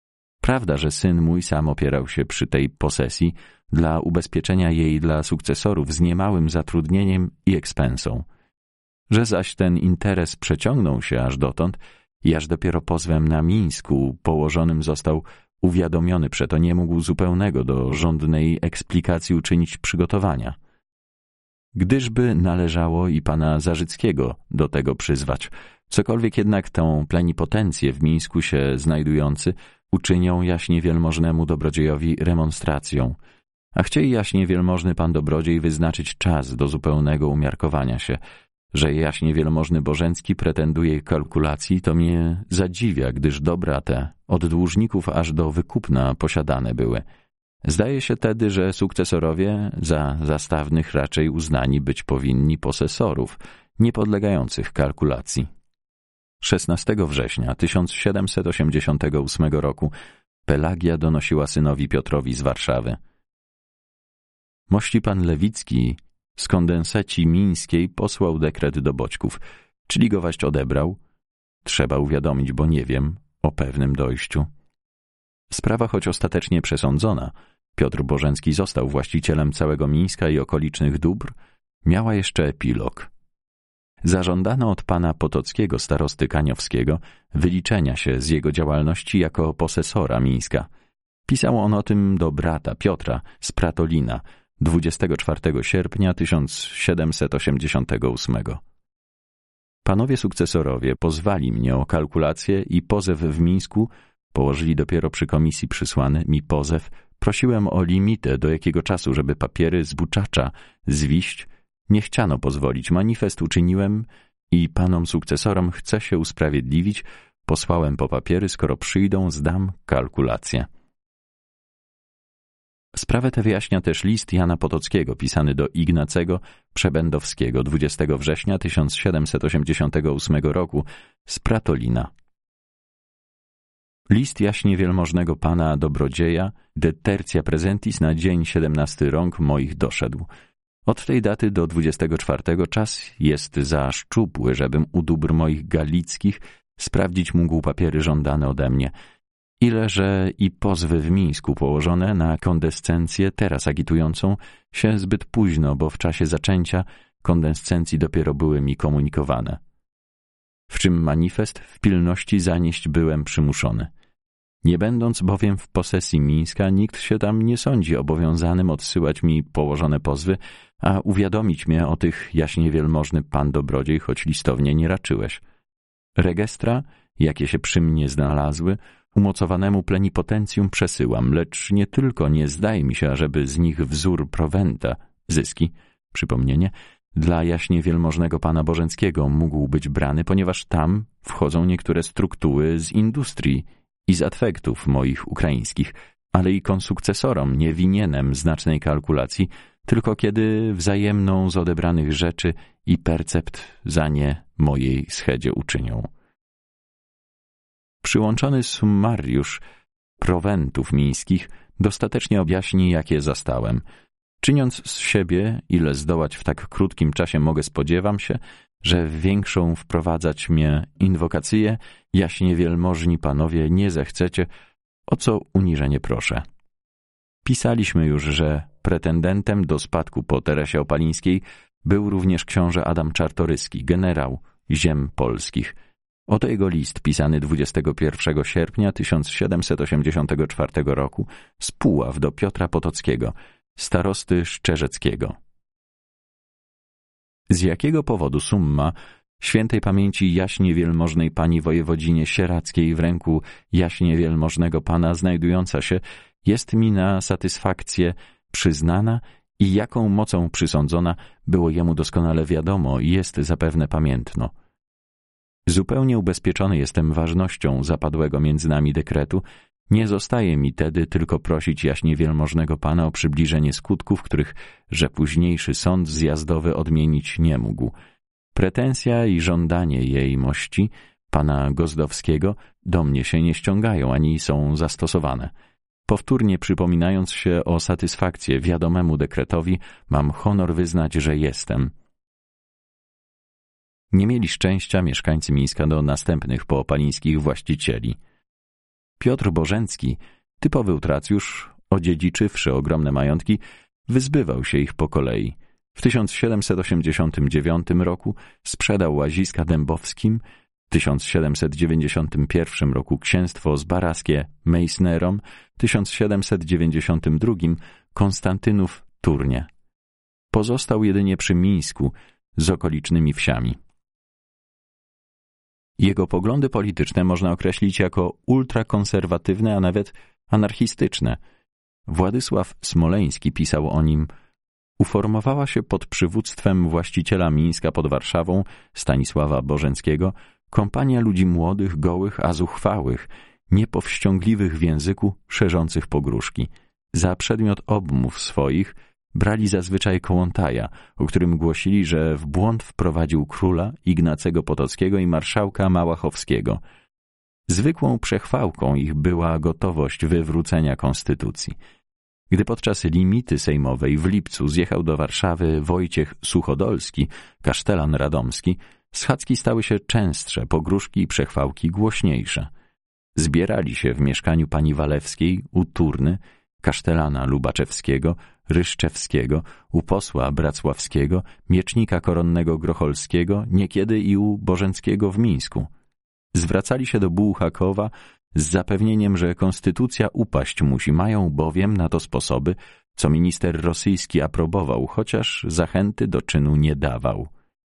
Prawda, że syn mój sam opierał się przy tej posesji dla ubezpieczenia jej dla sukcesorów z niemałym zatrudnieniem i ekspensą. Że zaś ten interes przeciągnął się aż dotąd i aż dopiero pozwem na Mińsku położonym został uwiadomiony, przeto nie mógł zupełnego do żądnej eksplikacji uczynić przygotowania. Gdyżby należało i pana Zarzyckiego do tego przyzwać, cokolwiek jednak tę plenipotencję w Mińsku się znajdujący uczynią jaśnie wielmożnemu dobrodziejowi remonstracją, a chciej jaśnie wielmożny pan dobrodziej wyznaczyć czas do zupełnego umiarkowania się. Że jaśnie wielmożny Bożencki pretenduje kalkulacji, to mnie zadziwia, gdyż dobra te od dłużników aż do wykupna posiadane były. Zdaje się tedy, że sukcesorowie za zastawnych raczej uznani być powinni posesorów, niepodlegających kalkulacji. 16 września 1788 roku Pelagia donosiła synowi Piotrowi z Warszawy. Mości pan Lewicki z kondenseci mińskiej posłał dekret do Boćków. Czyli go waść odebrał? Trzeba uwiadomić, bo nie wiem o pewnym dojściu. Sprawa choć ostatecznie przesądzona, Piotr Bożencki został właścicielem całego Mińska i okolicznych dóbr, miała jeszcze epilog. Zażądano od pana Potockiego starosty Kaniowskiego wyliczenia się z jego działalności jako posesora Mińska. Pisał on o tym do brata Piotra z Pratolina 24 sierpnia 1788. Panowie sukcesorowie pozwali mnie o kalkulację i pozew w Mińsku położyli dopiero przy komisji przysłany mi pozew. Prosiłem o limitę, do jakiego czasu, żeby papiery z Buczacza zwiść. Nie chciano pozwolić. Manifest uczyniłem i panom sukcesorom chcę się usprawiedliwić. Posłałem po papiery, skoro przyjdą, zdam kalkulację. Sprawę tę wyjaśnia też list Jana Potockiego pisany do Ignacego Przebędowskiego 20 września 1788 roku z Pratolina. List jaśnie wielmożnego pana dobrodzieja de tertia presentis na dzień 17 rąk moich doszedł. Od tej daty do 24 czas jest za szczupły, żebym u dóbr moich galickich sprawdzić mógł papiery żądane ode mnie. Ile, że i pozwy w Mińsku położone na kondescencję teraz agitującą się zbyt późno, bo w czasie zaczęcia kondescencji dopiero były mi komunikowane. W czym manifest w pilności zanieść byłem przymuszony. Nie będąc bowiem w posesji Mińska, nikt się tam nie sądzi obowiązanym odsyłać mi położone pozwy, a uwiadomić mnie o tych jaśnie wielmożny pan dobrodziej, choć listownie nie raczyłeś. Regestra, jakie się przy mnie znalazły, umocowanemu plenipotencjum przesyłam, lecz nie tylko nie zdaje mi się, ażeby z nich wzór prowenta, zyski, przypomnienie, dla jaśnie wielmożnego pana Bożenckiego mógł być brany, ponieważ tam wchodzą niektóre struktury z industrii i z adfektów moich ukraińskich, ale i konsukcesorom nie winienem znacznej kalkulacji, tylko kiedy wzajemną z odebranych rzeczy i percept za nie mojej schedzie uczynią. Przyłączony summariusz prowentów mińskich dostatecznie objaśni, jakie zastałem. Czyniąc z siebie, ile zdołać w tak krótkim czasie mogę, spodziewam się, że w większą wprowadzać mnie inwokację, jaśnie wielmożni panowie nie zechcecie, o co uniżenie proszę. Pisaliśmy już, że pretendentem do spadku po Teresie Opalińskiej był również książę Adam Czartoryski, generał ziem polskich. Oto jego list pisany 21 sierpnia 1784 roku z Puław do Piotra Potockiego, starosty Szczerzeckiego. Z jakiego powodu summa świętej pamięci jaśnie wielmożnej pani wojewodzinie sieradzkiej w ręku jaśnie wielmożnego pana znajdująca się jest mi na satysfakcję przyznana i jaką mocą przysądzona było jemu doskonale wiadomo i jest zapewne pamiętno. Zupełnie ubezpieczony jestem ważnością zapadłego między nami dekretu. Nie zostaje mi tedy tylko prosić jaśnie wielmożnego pana o przybliżenie skutków, których że późniejszy sąd zjazdowy odmienić nie mógł. Pretensja i żądanie jej mości, pana Gozdowskiego, do mnie się nie ściągają, ani są zastosowane. Powtórnie przypominając się o satysfakcję wiadomemu dekretowi, mam honor wyznać, że jestem. Nie mieli szczęścia mieszkańcy Mińska do następnych poopalińskich właścicieli. Piotr Bożencki, typowy utracjusz, odziedziciwszy ogromne majątki, wyzbywał się ich po kolei. W 1789 roku sprzedał Łaziska Dębowskim, w 1791 roku księstwo zbaraskie Meissnerom, w 1792 Konstantynów Turnie. Pozostał jedynie przy Mińsku z okolicznymi wsiami. Jego poglądy polityczne można określić jako ultrakonserwatywne, a nawet anarchistyczne. Władysław Smoleński pisał o nim: uformowała się pod przywództwem właściciela Mińska pod Warszawą, Stanisława Bożenckiego, kompania ludzi młodych, gołych, a zuchwałych, niepowściągliwych w języku, szerzących pogróżki. Za przedmiot obmów swoich brali zazwyczaj Kołłątaja, o którym głosili, że w błąd wprowadził króla Ignacego Potockiego i marszałka Małachowskiego. Zwykłą przechwałką ich była gotowość wywrócenia konstytucji. Gdy podczas limity sejmowej w lipcu zjechał do Warszawy Wojciech Suchodolski, kasztelan radomski, schadzki stały się częstsze, pogróżki i przechwałki głośniejsze. Zbierali się w mieszkaniu pani Walewskiej u Turny, kasztelana Lubaczewskiego, Ryszczewskiego, u posła Bracławskiego, miecznika koronnego Grocholskiego, niekiedy i u Bożenckiego w Mińsku. Zwracali się do Bułhakowa z zapewnieniem, że konstytucja upaść musi, mają bowiem na to sposoby, co minister rosyjski aprobował, chociaż zachęty do czynu nie dawał.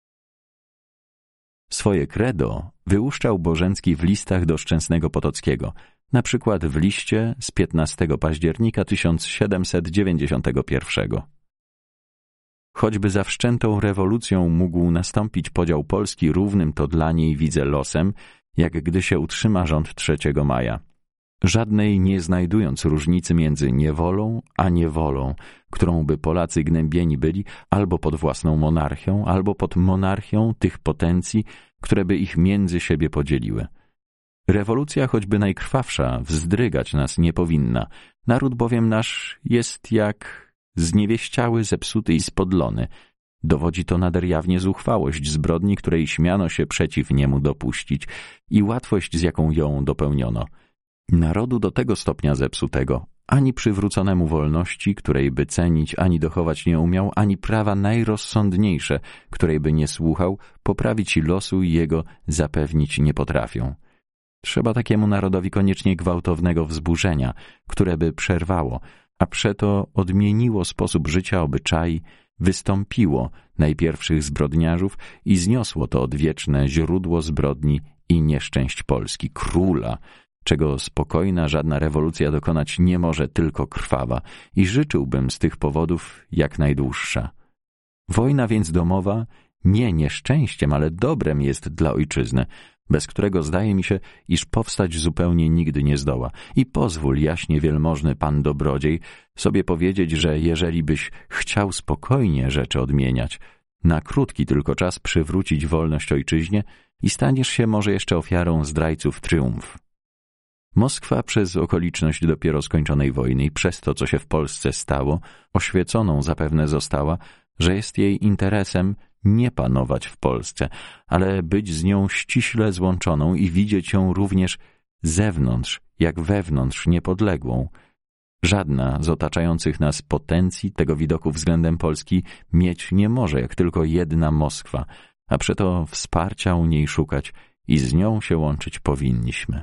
Swoje credo wyłuszczał Bożencki w listach do Szczęsnego Potockiego, na przykład w liście z 15 października 1791. Choćby za wszczętą rewolucją mógł nastąpić podział Polski równym to dla niej widzę losem, jak gdy się utrzyma rząd 3 maja. Żadnej nie znajdując różnicy między niewolą a niewolą, którą by Polacy gnębieni byli albo pod własną monarchią, albo pod monarchią tych potencji, które by ich między siebie podzieliły. Rewolucja, choćby najkrwawsza, wzdrygać nas nie powinna. Naród bowiem nasz jest jak zniewieściały, zepsuty i spodlony. Dowodzi to nader jawnie zuchwałość zbrodni, której śmiano się przeciw niemu dopuścić i łatwość, z jaką ją dopełniono. Narodu do tego stopnia zepsutego, ani przywróconemu wolności, której by cenić ani dochować nie umiał, ani prawa najrozsądniejsze, której by nie słuchał, poprawić losu i jego zapewnić nie potrafią. Trzeba takiemu narodowi koniecznie gwałtownego wzburzenia, które by przerwało, a przeto odmieniło sposób życia, obyczai, wystąpiło najpierwszych zbrodniarzów i zniosło to odwieczne źródło zbrodni i nieszczęść Polski, króla, czego spokojna żadna rewolucja dokonać nie może, tylko krwawa, i życzyłbym z tych powodów jak najdłuższa. Wojna więc domowa nie nieszczęściem, ale dobrem jest dla ojczyzny, bez którego zdaje mi się, iż powstać zupełnie nigdy nie zdoła. I pozwól, jaśnie wielmożny pan dobrodziej, sobie powiedzieć, że jeżeli byś chciał spokojnie rzeczy odmieniać, na krótki tylko czas przywrócić wolność ojczyźnie i staniesz się może jeszcze ofiarą zdrajców triumf. Moskwa przez okoliczność dopiero skończonej wojny i przez to, co się w Polsce stało, oświeconą zapewne została, że jest jej interesem nie panować w Polsce, ale być z nią ściśle złączoną i widzieć ją również zewnątrz, jak wewnątrz niepodległą. Żadna z otaczających nas potencji tego widoku względem Polski mieć nie może, jak tylko jedna Moskwa, a przeto wsparcia u niej szukać i z nią się łączyć powinniśmy.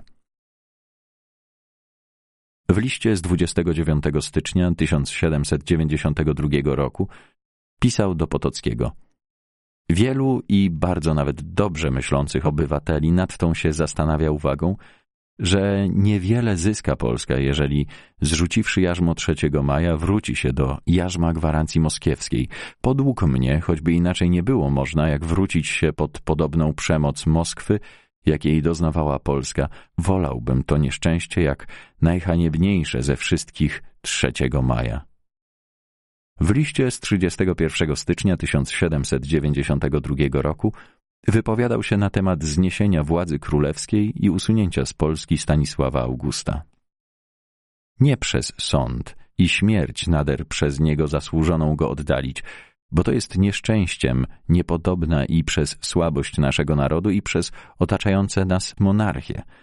W liście z 29 stycznia 1792 roku pisał do Potockiego: wielu i bardzo nawet dobrze myślących obywateli nad tą się zastanawia uwagą, że niewiele zyska Polska, jeżeli zrzuciwszy jarzmo 3 maja wróci się do jarzma gwarancji moskiewskiej. Podług mnie, choćby inaczej nie było można, jak wrócić się pod podobną przemoc Moskwy, jakiej doznawała Polska, wolałbym to nieszczęście jak najhaniebniejsze ze wszystkich 3 maja. W liście z 31 stycznia 1792 roku wypowiadał się na temat zniesienia władzy królewskiej i usunięcia z Polski Stanisława Augusta. Nie przez sąd i śmierć nader przez niego zasłużoną go oddalić, bo to jest nieszczęściem niepodobna i przez słabość naszego narodu i przez otaczające nas monarchię,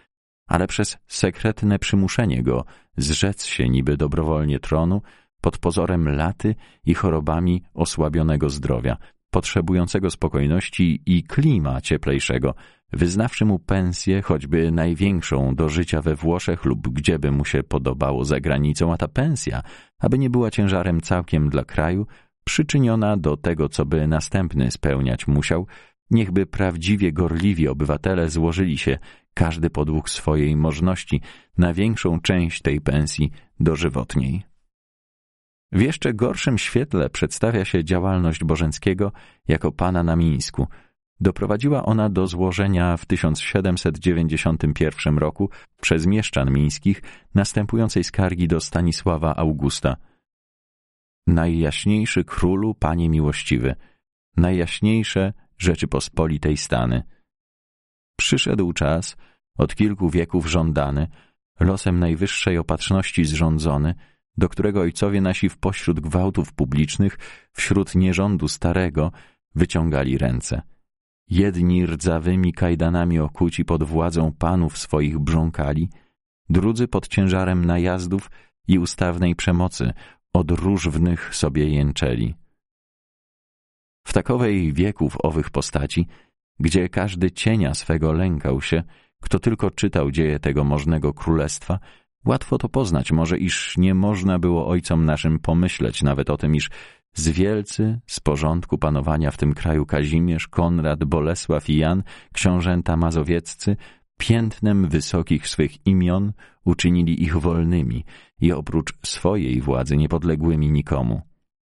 ale przez sekretne przymuszenie go zrzec się niby dobrowolnie tronu pod pozorem laty i chorobami osłabionego zdrowia, potrzebującego spokojności i klima cieplejszego, wyznawszy mu pensję, choćby największą do życia we Włoszech lub gdzieby mu się podobało za granicą, a ta pensja, aby nie była ciężarem całkiem dla kraju, przyczyniona do tego, co by następny spełniać musiał, niechby prawdziwie gorliwi obywatele złożyli się, każdy podług swojej możności, na większą część tej pensji dożywotniej. W jeszcze gorszym świetle przedstawia się działalność Bożenckiego jako pana na Mińsku. Doprowadziła ona do złożenia w 1791 roku przez mieszczan mińskich następującej skargi do Stanisława Augusta. Najjaśniejszy królu, panie miłościwy, najjaśniejsze Rzeczypospolitej stany. Przyszedł czas, od kilku wieków żądany, losem najwyższej opatrzności zrządzony, do którego ojcowie nasi w pośród gwałtów publicznych, wśród nierządu starego, wyciągali ręce. Jedni rdzawymi kajdanami okuci pod władzą panów swoich brząkali, drudzy pod ciężarem najazdów i ustawnej przemocy od różnych sobie jęczeli. W takowej wieków owych postaci, gdzie każdy cienia swego lękał się, kto tylko czytał dzieje tego możnego królestwa, łatwo to poznać może, iż nie można było ojcom naszym pomyśleć nawet o tym, iż zwielcy z porządku panowania w tym kraju Kazimierz, Konrad, Bolesław i Jan, książęta mazowieccy, piętnem wysokich swych imion uczynili ich wolnymi i oprócz swojej władzy niepodległymi nikomu.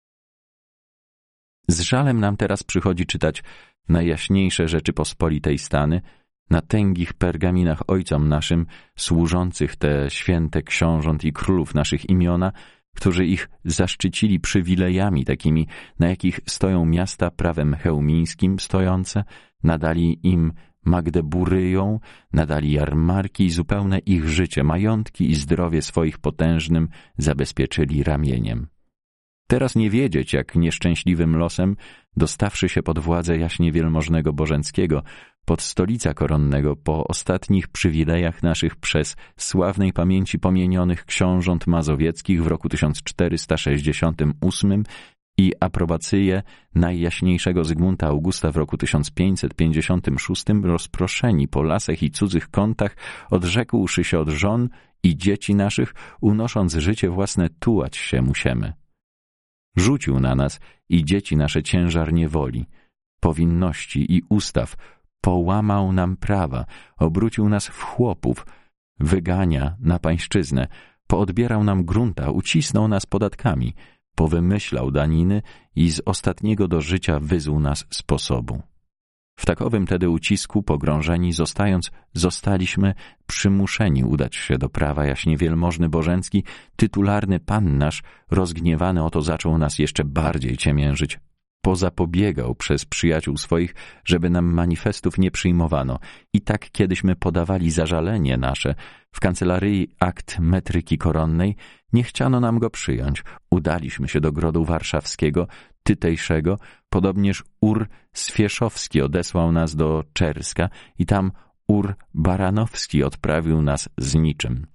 Z żalem nam teraz przychodzi czytać najjaśniejsze Rzeczypospolitej stany, na tęgich pergaminach ojcom naszym, służących te święte książąt i królów naszych imiona, którzy ich zaszczycili przywilejami takimi, na jakich stoją miasta prawem chełmińskim stojące, nadali im Magdeburyją, nadali jarmarki i zupełne ich życie, majątki i zdrowie swoich potężnym zabezpieczyli ramieniem. Teraz nie wiedzieć, jak nieszczęśliwym losem, dostawszy się pod władzę jaśnie wielmożnego Bożenckiego, pod stolica koronnego po ostatnich przywilejach naszych przez sławnej pamięci pomienionych książąt mazowieckich w roku 1468 i aprobacyję najjaśniejszego Zygmunta Augusta w roku 1556 rozproszeni po lasach i cudzych kątach, odrzekłszy się od żon i dzieci naszych, unosząc życie własne, tułać się musiemy. Rzucił na nas i dzieci nasze ciężar niewoli, powinności i ustaw, połamał nam prawa, obrócił nas w chłopów, wygania na pańszczyznę, poodbierał nam grunta, ucisnął nas podatkami, powymyślał daniny i z ostatniego do życia wyzuł nas sposobu. W takowym tedy ucisku pogrążeni zostaliśmy przymuszeni udać się do prawa jaśnie wielmożny Bożencki, tytularny pan nasz, rozgniewany o to zaczął nas jeszcze bardziej ciemiężyć. Pozapobiegał przez przyjaciół swoich, żeby nam manifestów nie przyjmowano i tak kiedyśmy podawali zażalenie nasze w kancelarii akt metryki koronnej, nie chciano nam go przyjąć. Udaliśmy się do grodu warszawskiego, tytejszego, podobnież Ur Swieszowski odesłał nas do Czerska i tam Ur Baranowski odprawił nas z niczym.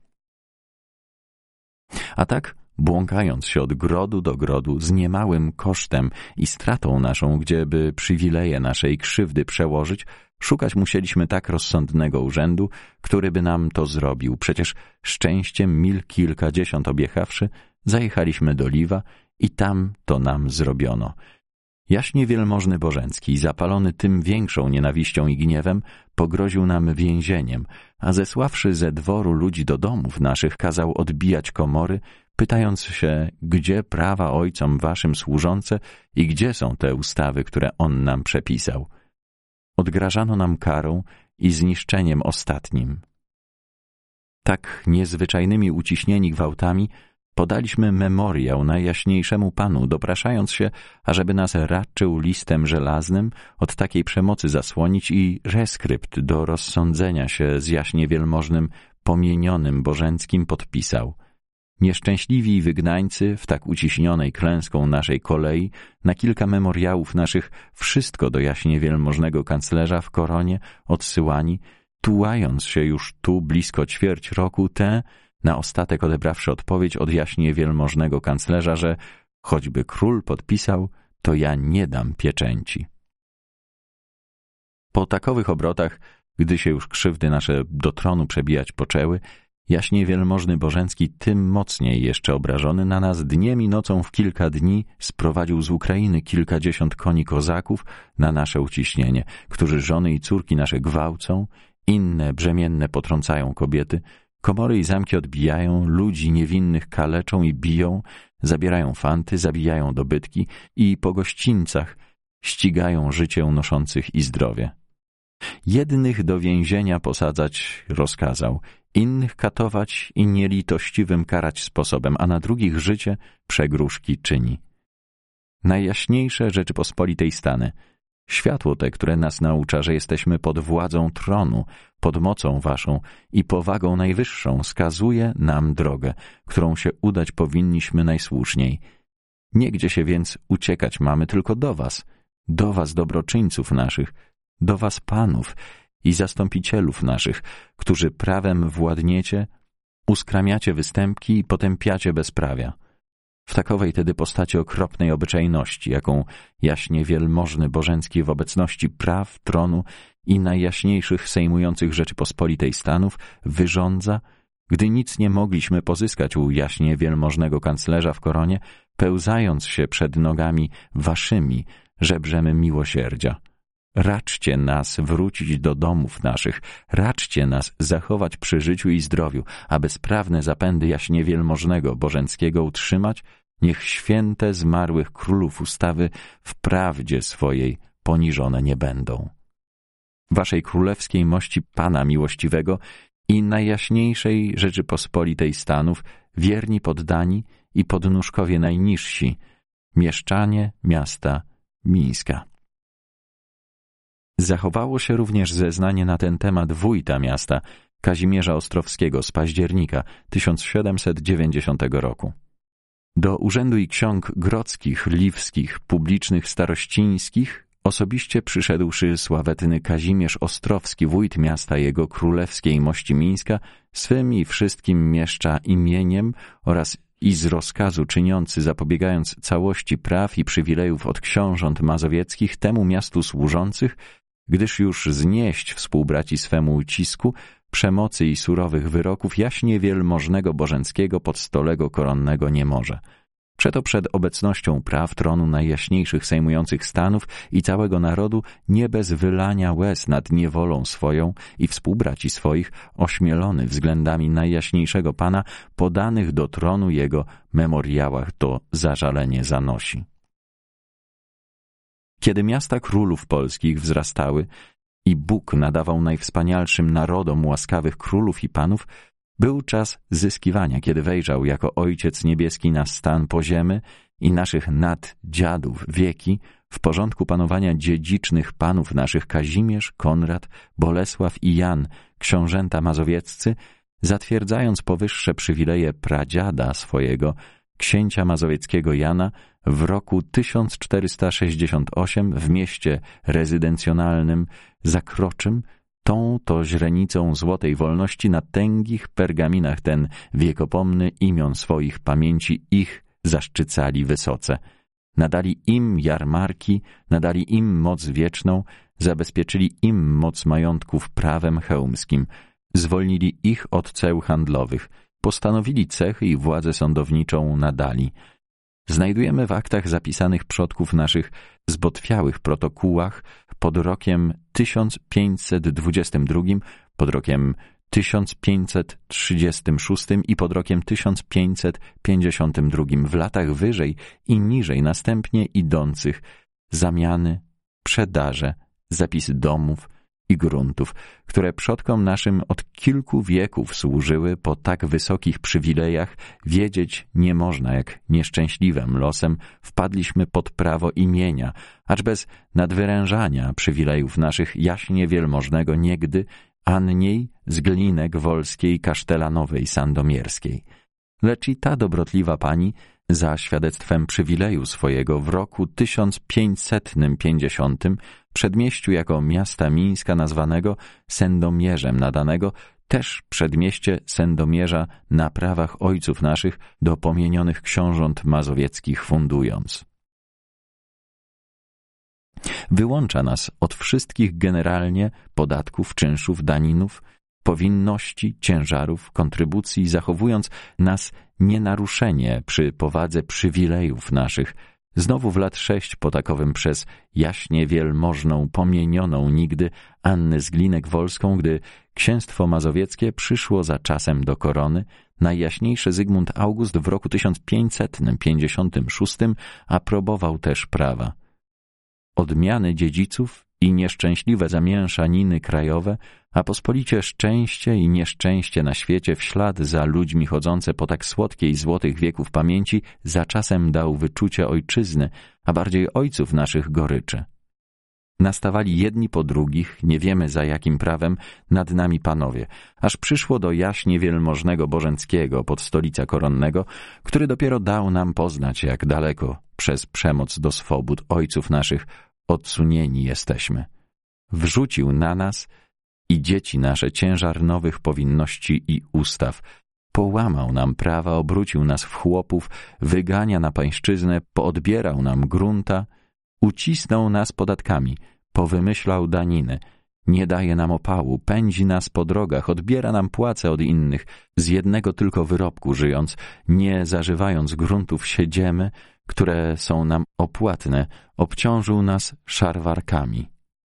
A tak, błąkając się od grodu do grodu z niemałym kosztem i stratą naszą, gdzieby przywileje naszej krzywdy przełożyć, szukać musieliśmy tak rozsądnego urzędu, który by nam to zrobił. Przecież szczęściem mil kilkadziesiąt objechawszy, zajechaliśmy do Liwa i tam to nam zrobiono. Jaśnie wielmożny Bożencki, zapalony tym większą nienawiścią i gniewem, pogroził nam więzieniem, a zesławszy ze dworu ludzi do domów naszych, kazał odbijać komory, pytając się, gdzie prawa ojcom waszym służące i gdzie są te ustawy, które on nam przepisał. Odgrażano nam karą i zniszczeniem ostatnim. Tak niezwyczajnymi uciśnieni gwałtami podaliśmy memoriał najjaśniejszemu Panu, dopraszając się, ażeby nas raczył listem żelaznym od takiej przemocy zasłonić i reskrypt do rozsądzenia się z jaśnie wielmożnym, pomienionym Bożenckim podpisał. Nieszczęśliwi wygnańcy w tak uciśnionej klęską naszej kolei na kilka memoriałów naszych wszystko do jaśnie wielmożnego kanclerza w Koronie odsyłani, tułając się już tu blisko ćwierć roku, tę, na ostatek odebrawszy odpowiedź od jaśnie wielmożnego kanclerza, że choćby król podpisał, to ja nie dam pieczęci. Po takowych obrotach, gdy się już krzywdy nasze do tronu przebijać poczęły, jaśnie wielmożny Bożencki tym mocniej jeszcze obrażony na nas dniem i nocą w kilka dni sprowadził z Ukrainy kilkadziesiąt koni kozaków na nasze uciśnienie, którzy żony i córki nasze gwałcą, inne brzemienne potrącają kobiety, komory i zamki odbijają, ludzi niewinnych kaleczą i biją, zabierają fanty, zabijają dobytki i po gościńcach ścigają życie noszących i zdrowie. Jednych do więzienia posadzać rozkazał, innych katować i nielitościwym karać sposobem, a na drugich życie przegróżki czyni. Najjaśniejsze Rzeczypospolitej stany, światło te, które nas naucza, że jesteśmy pod władzą tronu, pod mocą waszą i powagą najwyższą, skazuje nam drogę, którą się udać powinniśmy najsłuszniej. Niegdzie się więc uciekać mamy, tylko do was dobroczyńców naszych, do was panów i zastąpicielów naszych, którzy prawem władniecie, uskramiacie występki i potępiacie bezprawia. W takowej tedy postaci okropnej obyczajności, jaką jaśnie wielmożny Bożencki w obecności praw, tronu i najjaśniejszych sejmujących Rzeczypospolitej stanów wyrządza, gdy nic nie mogliśmy pozyskać u jaśnie wielmożnego kanclerza w koronie, pełzając się przed nogami waszymi, żebrzemy miłosierdzia. Raczcie nas wrócić do domów naszych, raczcie nas zachować przy życiu i zdrowiu, aby sprawne zapędy jaśnie wielmożnego Bożenckiego utrzymać, niech święte zmarłych królów ustawy w prawdzie swojej poniżone nie będą. Waszej królewskiej mości Pana miłościwego i najjaśniejszej Rzeczypospolitej stanów, wierni poddani i podnóżkowie najniżsi, mieszczanie miasta Mińska. Zachowało się również zeznanie na ten temat wójta miasta, Kazimierza Ostrowskiego z października 1790 roku. Do urzędu i ksiąg grodzkich, liwskich, publicznych, starościńskich osobiście przyszedłszy sławetny Kazimierz Ostrowski, wójt miasta jego królewskiej mości Mińska, swym i wszystkim mieszcza imieniem oraz i z rozkazu czyniący, zapobiegając całości praw i przywilejów od książąt mazowieckich temu miastu służących, gdyż już znieść współbraci swemu ucisku, przemocy i surowych wyroków jaśnie wielmożnego Bożenckiego podstolego koronnego nie może. Przeto przed obecnością praw tronu najjaśniejszych sejmujących stanów i całego narodu nie bez wylania łez nad niewolą swoją i współbraci swoich, ośmielony względami najjaśniejszego Pana, podanych do tronu jego memoriałach to zażalenie zanosi. Kiedy miasta królów polskich wzrastały i Bóg nadawał najwspanialszym narodom łaskawych królów i panów, był czas zyskiwania, kiedy wejrzał jako Ojciec Niebieski na stan poziemy i naszych naddziadów wieki w porządku panowania dziedzicznych panów naszych Kazimierz, Konrad, Bolesław i Jan, książęta mazowieccy, zatwierdzając powyższe przywileje pradziada swojego, księcia mazowieckiego Jana, w roku 1468 w mieście rezydencjonalnym Zakroczym tą to źrenicą złotej wolności na tęgich pergaminach ten wiekopomny imion swoich pamięci ich zaszczycali wysoce. Nadali im jarmarki, nadali im moc wieczną, zabezpieczyli im moc majątków prawem chełmskim, zwolnili ich od ceł handlowych, postanowili cechy i władzę sądowniczą nadali. Znajdujemy w aktach zapisanych przodków naszych zbotwiałych protokołach pod rokiem 1522, pod rokiem 1536 i pod rokiem 1552 w latach wyżej i niżej następnie idących zamiany, przedarze, zapisy domów i gruntów, które przodkom naszym od kilku wieków służyły po tak wysokich przywilejach, wiedzieć nie można, jak nieszczęśliwym losem wpadliśmy pod prawo imienia, acz bez nadwyrężania przywilejów naszych jaśnie wielmożnego niegdy Anniej z Glinek Wolskiej Kasztelanowej Sandomierskiej. Lecz i ta dobrotliwa pani za świadectwem przywileju swojego w roku 1550 przedmieściu jako miasta Mińska nazwanego Sędomierzem nadanego, też przedmieście Sędomierza na prawach ojców naszych do pomienionych książąt mazowieckich fundując. Wyłącza nas od wszystkich generalnie podatków, czynszów, daninów, powinności, ciężarów, kontrybucji, zachowując nas nienaruszenie przy powadze przywilejów naszych, znowu w lat 6 po takowym przez jaśnie wielmożną, pomienioną nigdy Annę z Glinek-Wolską, gdy księstwo mazowieckie przyszło za czasem do korony, najjaśniejszy Zygmunt August w roku 1556 aprobował też prawa. Odmiany dziedziców i nieszczęśliwe zamięszaniny krajowe, a pospolicie szczęście i nieszczęście na świecie w ślad za ludźmi chodzące po tak słodkiej złotych wieków pamięci za czasem dał wyczucie ojczyzny, a bardziej ojców naszych goryczy. Nastawali jedni po drugich, nie wiemy za jakim prawem, nad nami panowie, aż przyszło do jaśnie wielmożnego Bożenckiego, pod stolica koronnego, który dopiero dał nam poznać, jak daleko przez przemoc do swobód ojców naszych odsunieni jesteśmy. Wrzucił na nas i dzieci nasze ciężar nowych powinności i ustaw, połamał nam prawa, obrócił nas w chłopów, wygania na pańszczyznę, poodbierał nam grunta, ucisnął nas podatkami, powymyślał daniny, nie daje nam opału, pędzi nas po drogach, odbiera nam płace od innych, z jednego tylko wyrobku żyjąc, nie zażywając gruntów siedziemy, które są nam opłatne, obciążył nas szarwarkami.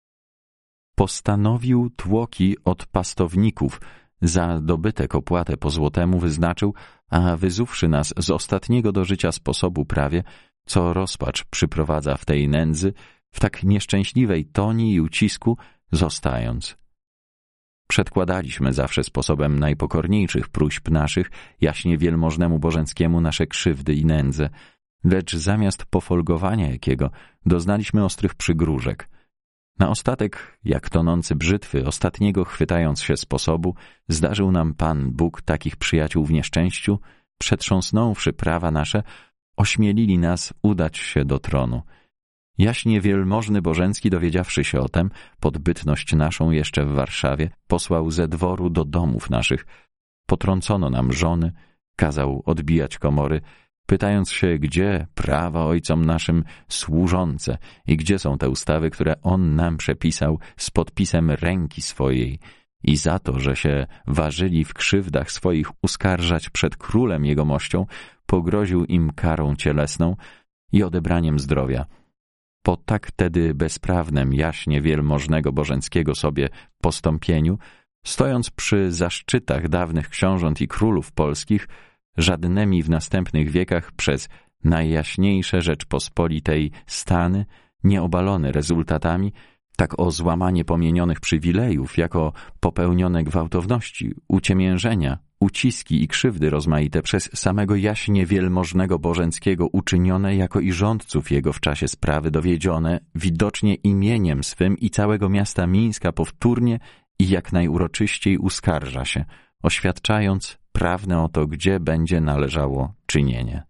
Postanowił tłoki od pastowników, za dobytek opłatę po złotemu wyznaczył, a wyzówszy nas z ostatniego do życia sposobu prawie, co rozpacz przyprowadza w tej nędzy, w tak nieszczęśliwej toni i ucisku, zostając. Przedkładaliśmy zawsze sposobem najpokorniejszych próśb naszych jaśnie wielmożnemu Bożenckiemu nasze krzywdy i nędzę, lecz zamiast pofolgowania jakiego doznaliśmy ostrych przygróżek. Na ostatek, jak tonący brzytwy, ostatniego chwytając się sposobu, zdarzył nam Pan Bóg takich przyjaciół w nieszczęściu, przetrząsnąwszy prawa nasze, ośmielili nas udać się do tronu. Jaśnie wielmożny Bożencki, dowiedziawszy się o tem, pod bytność naszą jeszcze w Warszawie, posłał ze dworu do domów naszych. Potrącono nam żony, kazał odbijać komory, pytając się, gdzie prawa ojcom naszym służące i gdzie są te ustawy, które on nam przepisał z podpisem ręki swojej i za to, że się ważyli w krzywdach swoich uskarżać przed królem jegomością, pogroził im karą cielesną i odebraniem zdrowia. Po tak tedy bezprawnem jaśnie wielmożnego Bożenckiego sobie postąpieniu, stojąc przy zaszczytach dawnych książąt i królów polskich, żadnymi w następnych wiekach przez najjaśniejsze Rzeczpospolitej stany, nieobalony rezultatami, tak o złamanie pomienionych przywilejów, jako popełnione gwałtowności, uciemiężenia, uciski i krzywdy rozmaite przez samego jaśnie wielmożnego Bożenckiego uczynione, jako i rządców jego w czasie sprawy dowiedzione, widocznie imieniem swym i całego miasta Mińska powtórnie i jak najuroczyściej uskarża się, oświadczając prawne o to, gdzie będzie należało czynienie.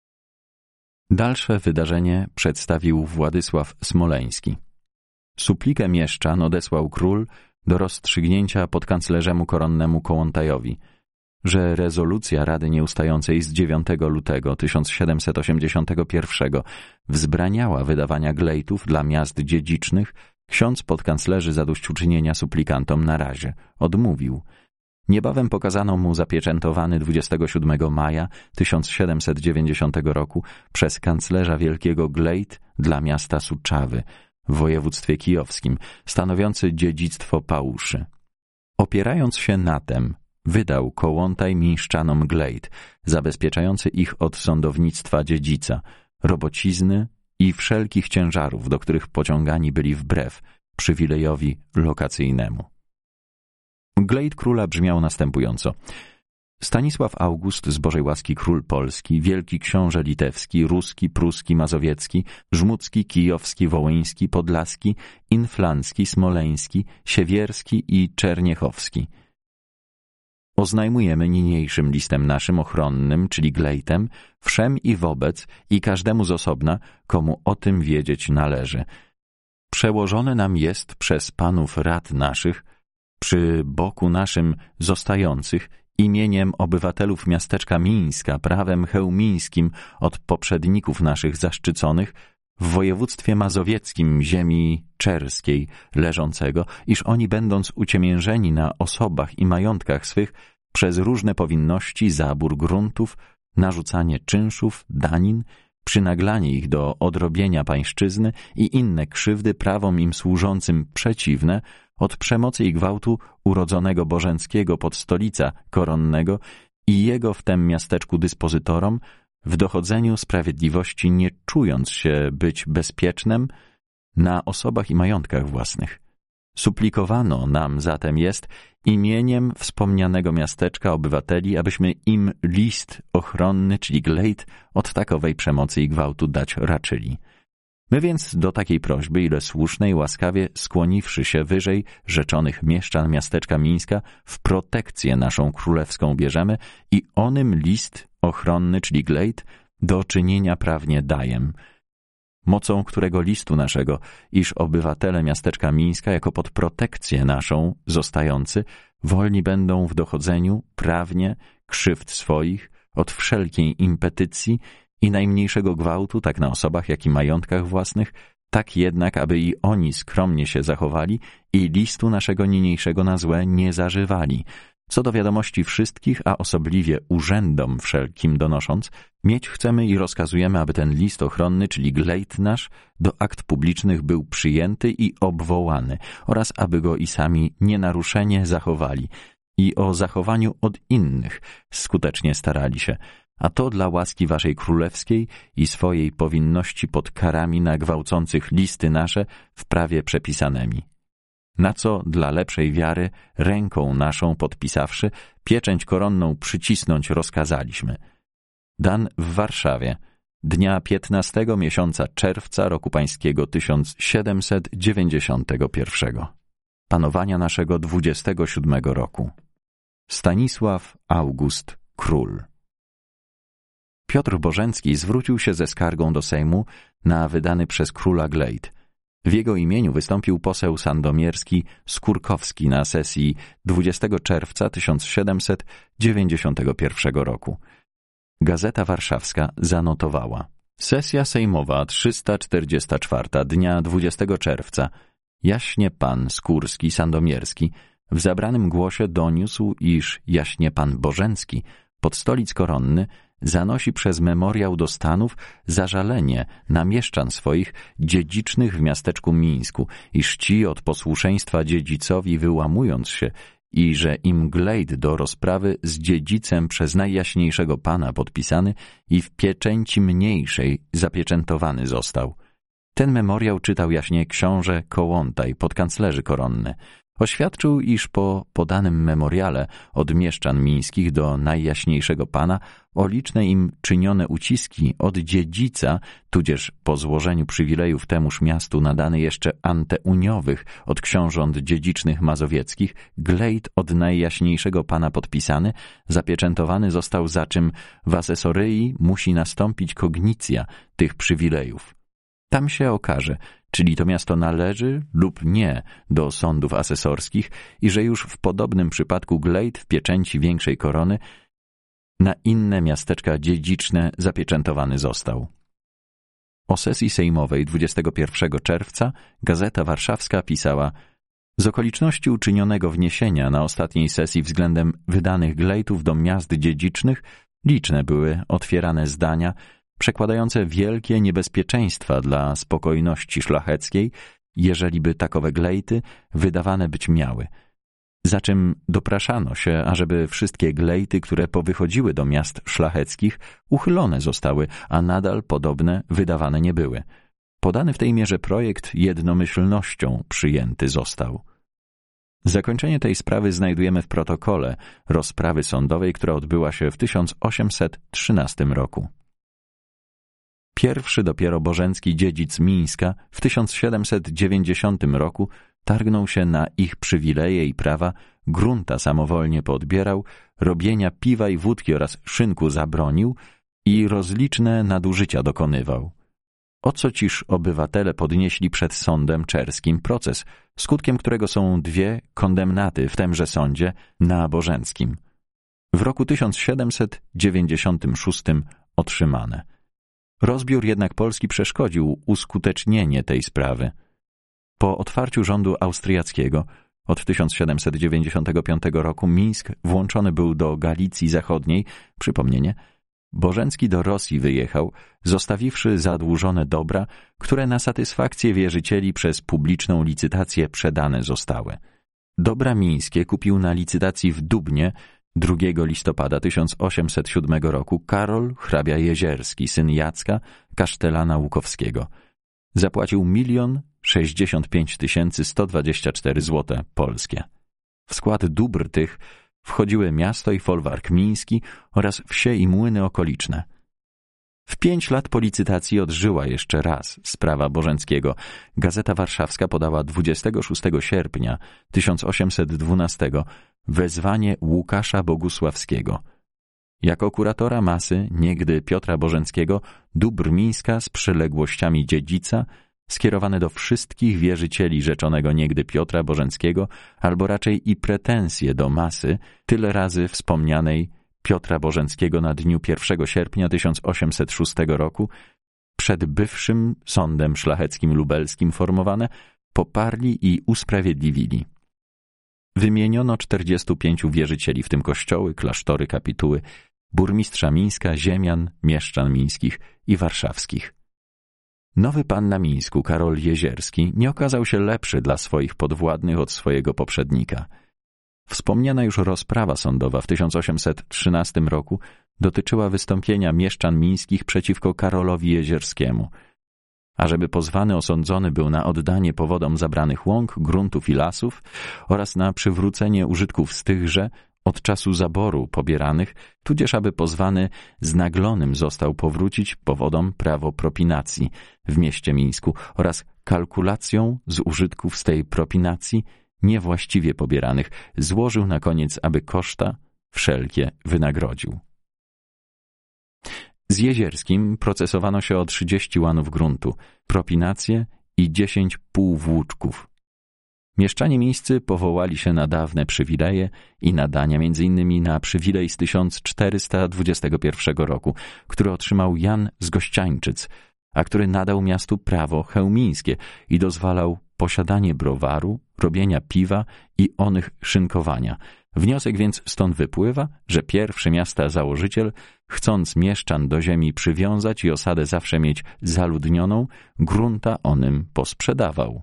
Dalsze wydarzenie przedstawił Władysław Smoleński. Suplikę mieszczan odesłał król do rozstrzygnięcia podkanclerzemu koronnemu Kołłątajowi, że rezolucja Rady Nieustającej z 9 lutego 1781 wzbraniała wydawania glejtów dla miast dziedzicznych, ksiądz podkanclerzy zadośćuczynienia suplikantom na razie odmówił. Niebawem pokazano mu zapieczętowany 27 maja 1790 roku przez kanclerza wielkiego glejt dla miasta Suczawy w województwie kijowskim, stanowiący dziedzictwo Pałuszy. Opierając się na tem, wydał Kołłątaj mińszczanom glejt, zabezpieczający ich od sądownictwa dziedzica, robocizny i wszelkich ciężarów, do których pociągani byli wbrew przywilejowi lokacyjnemu. Glejt króla brzmiał następująco. Stanisław August z Bożej łaski król polski, wielki książę litewski, ruski, pruski, mazowiecki, żmudzki, kijowski, wołyński, podlaski, inflancki, smoleński, siewierski i czerniechowski. oznajmujemy niniejszym listem naszym ochronnym, czyli glejtem, wszem i wobec i każdemu z osobna, komu o tym wiedzieć należy. Przełożone nam jest przez panów rad naszych, przy boku naszym zostających, imieniem obywatelów miasteczka Mińska, prawem chełmińskim od poprzedników naszych zaszczyconych, w województwie mazowieckim ziemi czerskiej leżącego, iż oni będąc uciemiężeni na osobach i majątkach swych przez różne powinności, zabór gruntów, narzucanie czynszów, danin, przynaglanie ich do odrobienia pańszczyzny i inne krzywdy prawom im służącym przeciwne, od przemocy i gwałtu urodzonego Bożenckiego pod stolica koronnego i jego w tem miasteczku dyspozytorom, w dochodzeniu sprawiedliwości nie czując się być bezpiecznym na osobach i majątkach własnych. Suplikowano nam zatem jest imieniem wspomnianego miasteczka obywateli, abyśmy im list ochronny, czyli glejt, od takowej przemocy i gwałtu dać raczyli. My więc do takiej prośby, ile słusznej, łaskawie skłoniwszy się wyżej rzeczonych mieszczan miasteczka Mińska, w protekcję naszą królewską bierzemy i onym list ochronny, czyli glejt, do czynienia prawnie dajem. Mocą którego listu naszego, iż obywatele miasteczka Mińska jako pod protekcję naszą zostający, wolni będą w dochodzeniu prawnie krzywd swoich od wszelkiej impetycji i najmniejszego gwałtu, tak na osobach, jak i majątkach własnych, tak jednak, aby i oni skromnie się zachowali i listu naszego niniejszego na złe nie zażywali. Co do wiadomości wszystkich, a osobliwie urzędom wszelkim donosząc, mieć chcemy i rozkazujemy, aby ten list ochronny, czyli glejt nasz, do akt publicznych był przyjęty i obwołany oraz aby go i sami nienaruszenie zachowali i o zachowaniu od innych skutecznie starali się, a to dla łaski waszej królewskiej i swojej powinności pod karami na gwałcących listy nasze w prawie przepisanemi. Na co dla lepszej wiary, ręką naszą podpisawszy, pieczęć koronną przycisnąć rozkazaliśmy. Dan w Warszawie, dnia 15 miesiąca czerwca roku pańskiego 1791, panowania naszego 27 roku. Stanisław August Król. Piotr Bożencki zwrócił się ze skargą do Sejmu na wydany przez króla glejt. W jego imieniu wystąpił poseł sandomierski Skórkowski na sesji 20 czerwca 1791 roku. Gazeta Warszawska zanotowała: sesja sejmowa 344 dnia 20 czerwca. Jaśnie pan Skórski Sandomierski w zabranym głosie doniósł, iż jaśnie pan Bożencki, podstolic koronny, zanosi przez memoriał do Stanów zażalenie na mieszczan swoich dziedzicznych w miasteczku Mińsku, iż ci od posłuszeństwa dziedzicowi wyłamując się i że im glejt do rozprawy z dziedzicem przez najjaśniejszego pana podpisany i w pieczęci mniejszej zapieczętowany został. Ten memoriał czytał jaśnie książę Kołłątaj, podkanclerzy koronny. Oświadczył, iż po podanym memoriale od mieszczan mińskich do najjaśniejszego pana o liczne im czynione uciski od dziedzica, tudzież po złożeniu przywilejów temuż miastu nadany jeszcze anteuniowych od książąt dziedzicznych mazowieckich, glejt od najjaśniejszego pana podpisany, zapieczętowany został, za czym w asesoryi musi nastąpić kognicja tych przywilejów. Tam się okaże, czyli to miasto należy lub nie do sądów asesorskich i że już w podobnym przypadku glejt w pieczęci większej korony na inne miasteczka dziedziczne zapieczętowany został. O sesji sejmowej 21 czerwca Gazeta Warszawska pisała: z okoliczności uczynionego wniesienia na ostatniej sesji względem wydanych glejtów do miast dziedzicznych liczne były otwierane zdania przekładające wielkie niebezpieczeństwa dla spokojności szlacheckiej, jeżeliby takowe glejty wydawane być miały. Za czym dopraszano się, ażeby wszystkie glejty, które powychodziły do miast szlacheckich, uchylone zostały, a nadal podobne wydawane nie były. Podany w tej mierze projekt jednomyślnością przyjęty został. Zakończenie tej sprawy znajdujemy w protokole rozprawy sądowej, która odbyła się w 1813 roku. Pierwszy dopiero Bożencki dziedzic Mińska w 1790 roku targnął się na ich przywileje i prawa, grunta samowolnie poodbierał, robienia piwa i wódki oraz szynku zabronił i rozliczne nadużycia dokonywał. O co ciż obywatele podnieśli przed sądem czerskim proces, skutkiem którego są 2 kondemnaty w temże sądzie nabożenckim. W roku 1796 otrzymane. Rozbiór jednak Polski przeszkodził uskutecznienie tej sprawy. Po otwarciu rządu austriackiego od 1795 roku Mińsk włączony był do Galicji Zachodniej, przypomnienie, Bożencki do Rosji wyjechał, zostawiwszy zadłużone dobra, które na satysfakcję wierzycieli przez publiczną licytację przedane zostały. Dobra mińskie kupił na licytacji w Dubnie 2 listopada 1807 roku Karol hrabia Jezierski, syn Jacka, kasztelana łukowskiego. Zapłacił 1 065 124 zł polskie. W skład dóbr tych wchodziły miasto i folwark miński oraz wsie i młyny okoliczne. W 5 lat po licytacji odżyła jeszcze raz sprawa Bożenckiego. Gazeta Warszawska podała 26 sierpnia 1812 wezwanie Łukasza Bogusławskiego. Jako kuratora masy niegdy Piotra Bożenckiego dóbr Mińska z przyległościami dziedzica skierowane do wszystkich wierzycieli rzeczonego niegdy Piotra Bożenckiego, albo raczej i pretensje do masy, tyle razy wspomnianej Piotra Bożenckiego na dniu 1 sierpnia 1806 roku, przed bywszym sądem szlacheckim lubelskim formowane, poparli i usprawiedliwili. Wymieniono 45 wierzycieli, w tym kościoły, klasztory, kapituły, burmistrza Mińska, ziemian, mieszczan mińskich i warszawskich. Nowy pan na Mińsku, Karol Jezierski, nie okazał się lepszy dla swoich podwładnych od swojego poprzednika. Wspomniana już rozprawa sądowa w 1813 roku dotyczyła wystąpienia mieszczan mińskich przeciwko Karolowi Jezierskiemu. Ażeby pozwany osądzony był na oddanie powodom zabranych łąk, gruntów i lasów oraz na przywrócenie użytków z tychże od czasu zaboru pobieranych, tudzież aby pozwany znaglonym został powrócić powodom prawo propinacji w mieście Mińsku oraz kalkulacją z użytków z tej propinacji niewłaściwie pobieranych, złożył na koniec, aby koszta wszelkie wynagrodził. Z Jezierskim procesowano się o 30 łanów gruntu, propinację i 10 półwłóczków. Mieszczanie mińscy powołali się na dawne przywileje i nadania, m.in. na przywilej z 1421 roku, który otrzymał Jan z Gościańczyc, a który nadał miastu prawo chełmińskie i dozwalał posiadanie browaru, robienia piwa i onych szynkowania. Wniosek więc stąd wypływa, że pierwszy miasta założyciel, chcąc mieszczan do ziemi przywiązać i osadę zawsze mieć zaludnioną, grunta onym posprzedawał.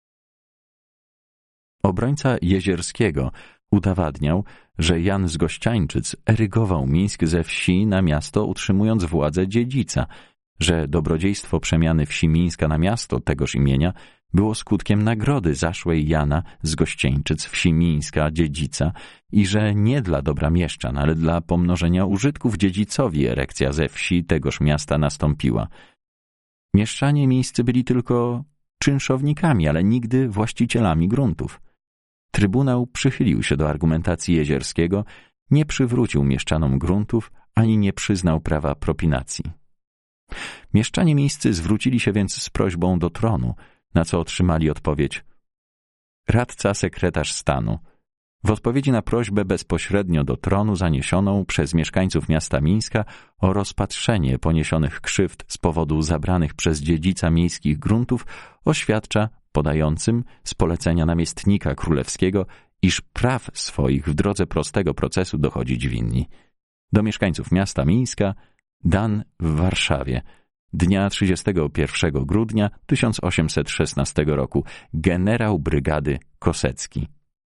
Obrońca Jezierskiego udowadniał, że Jan z Gościańczyc erygował Mińsk ze wsi na miasto, utrzymując władzę dziedzica, że dobrodziejstwo przemiany wsi Mińska na miasto tegoż imienia było skutkiem nagrody zaszłej Jana z Gościańczyc, wsi Mińska, dziedzica i że nie dla dobra mieszczan, ale dla pomnożenia użytków dziedzicowi erekcja ze wsi tegoż miasta nastąpiła. Mieszczanie mińscy byli tylko czynszownikami, ale nigdy właścicielami gruntów. Trybunał przychylił się do argumentacji Jezierskiego, nie przywrócił mieszczanom gruntów, ani nie przyznał prawa propinacji. Mieszczanie mińscy zwrócili się więc z prośbą do tronu, na co otrzymali odpowiedź: radca sekretarz stanu. W odpowiedzi na prośbę bezpośrednio do tronu zaniesioną przez mieszkańców miasta Mińska o rozpatrzenie poniesionych krzywd z powodu zabranych przez dziedzica miejskich gruntów oświadcza podającym z polecenia namiestnika królewskiego, iż praw swoich w drodze prostego procesu dochodzić winni. Do mieszkańców miasta Mińska dan w Warszawie dnia 31 grudnia 1816 roku generał brygady Kosecki.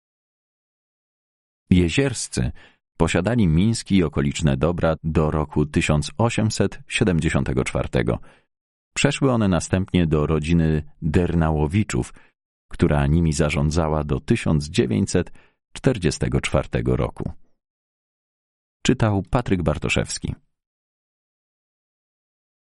Jezierscy posiadali Miński i okoliczne dobra do roku 1874. Przeszły one następnie do rodziny Dernałowiczów, która nimi zarządzała do 1944 roku. Czytał Patryk Bartoszewski.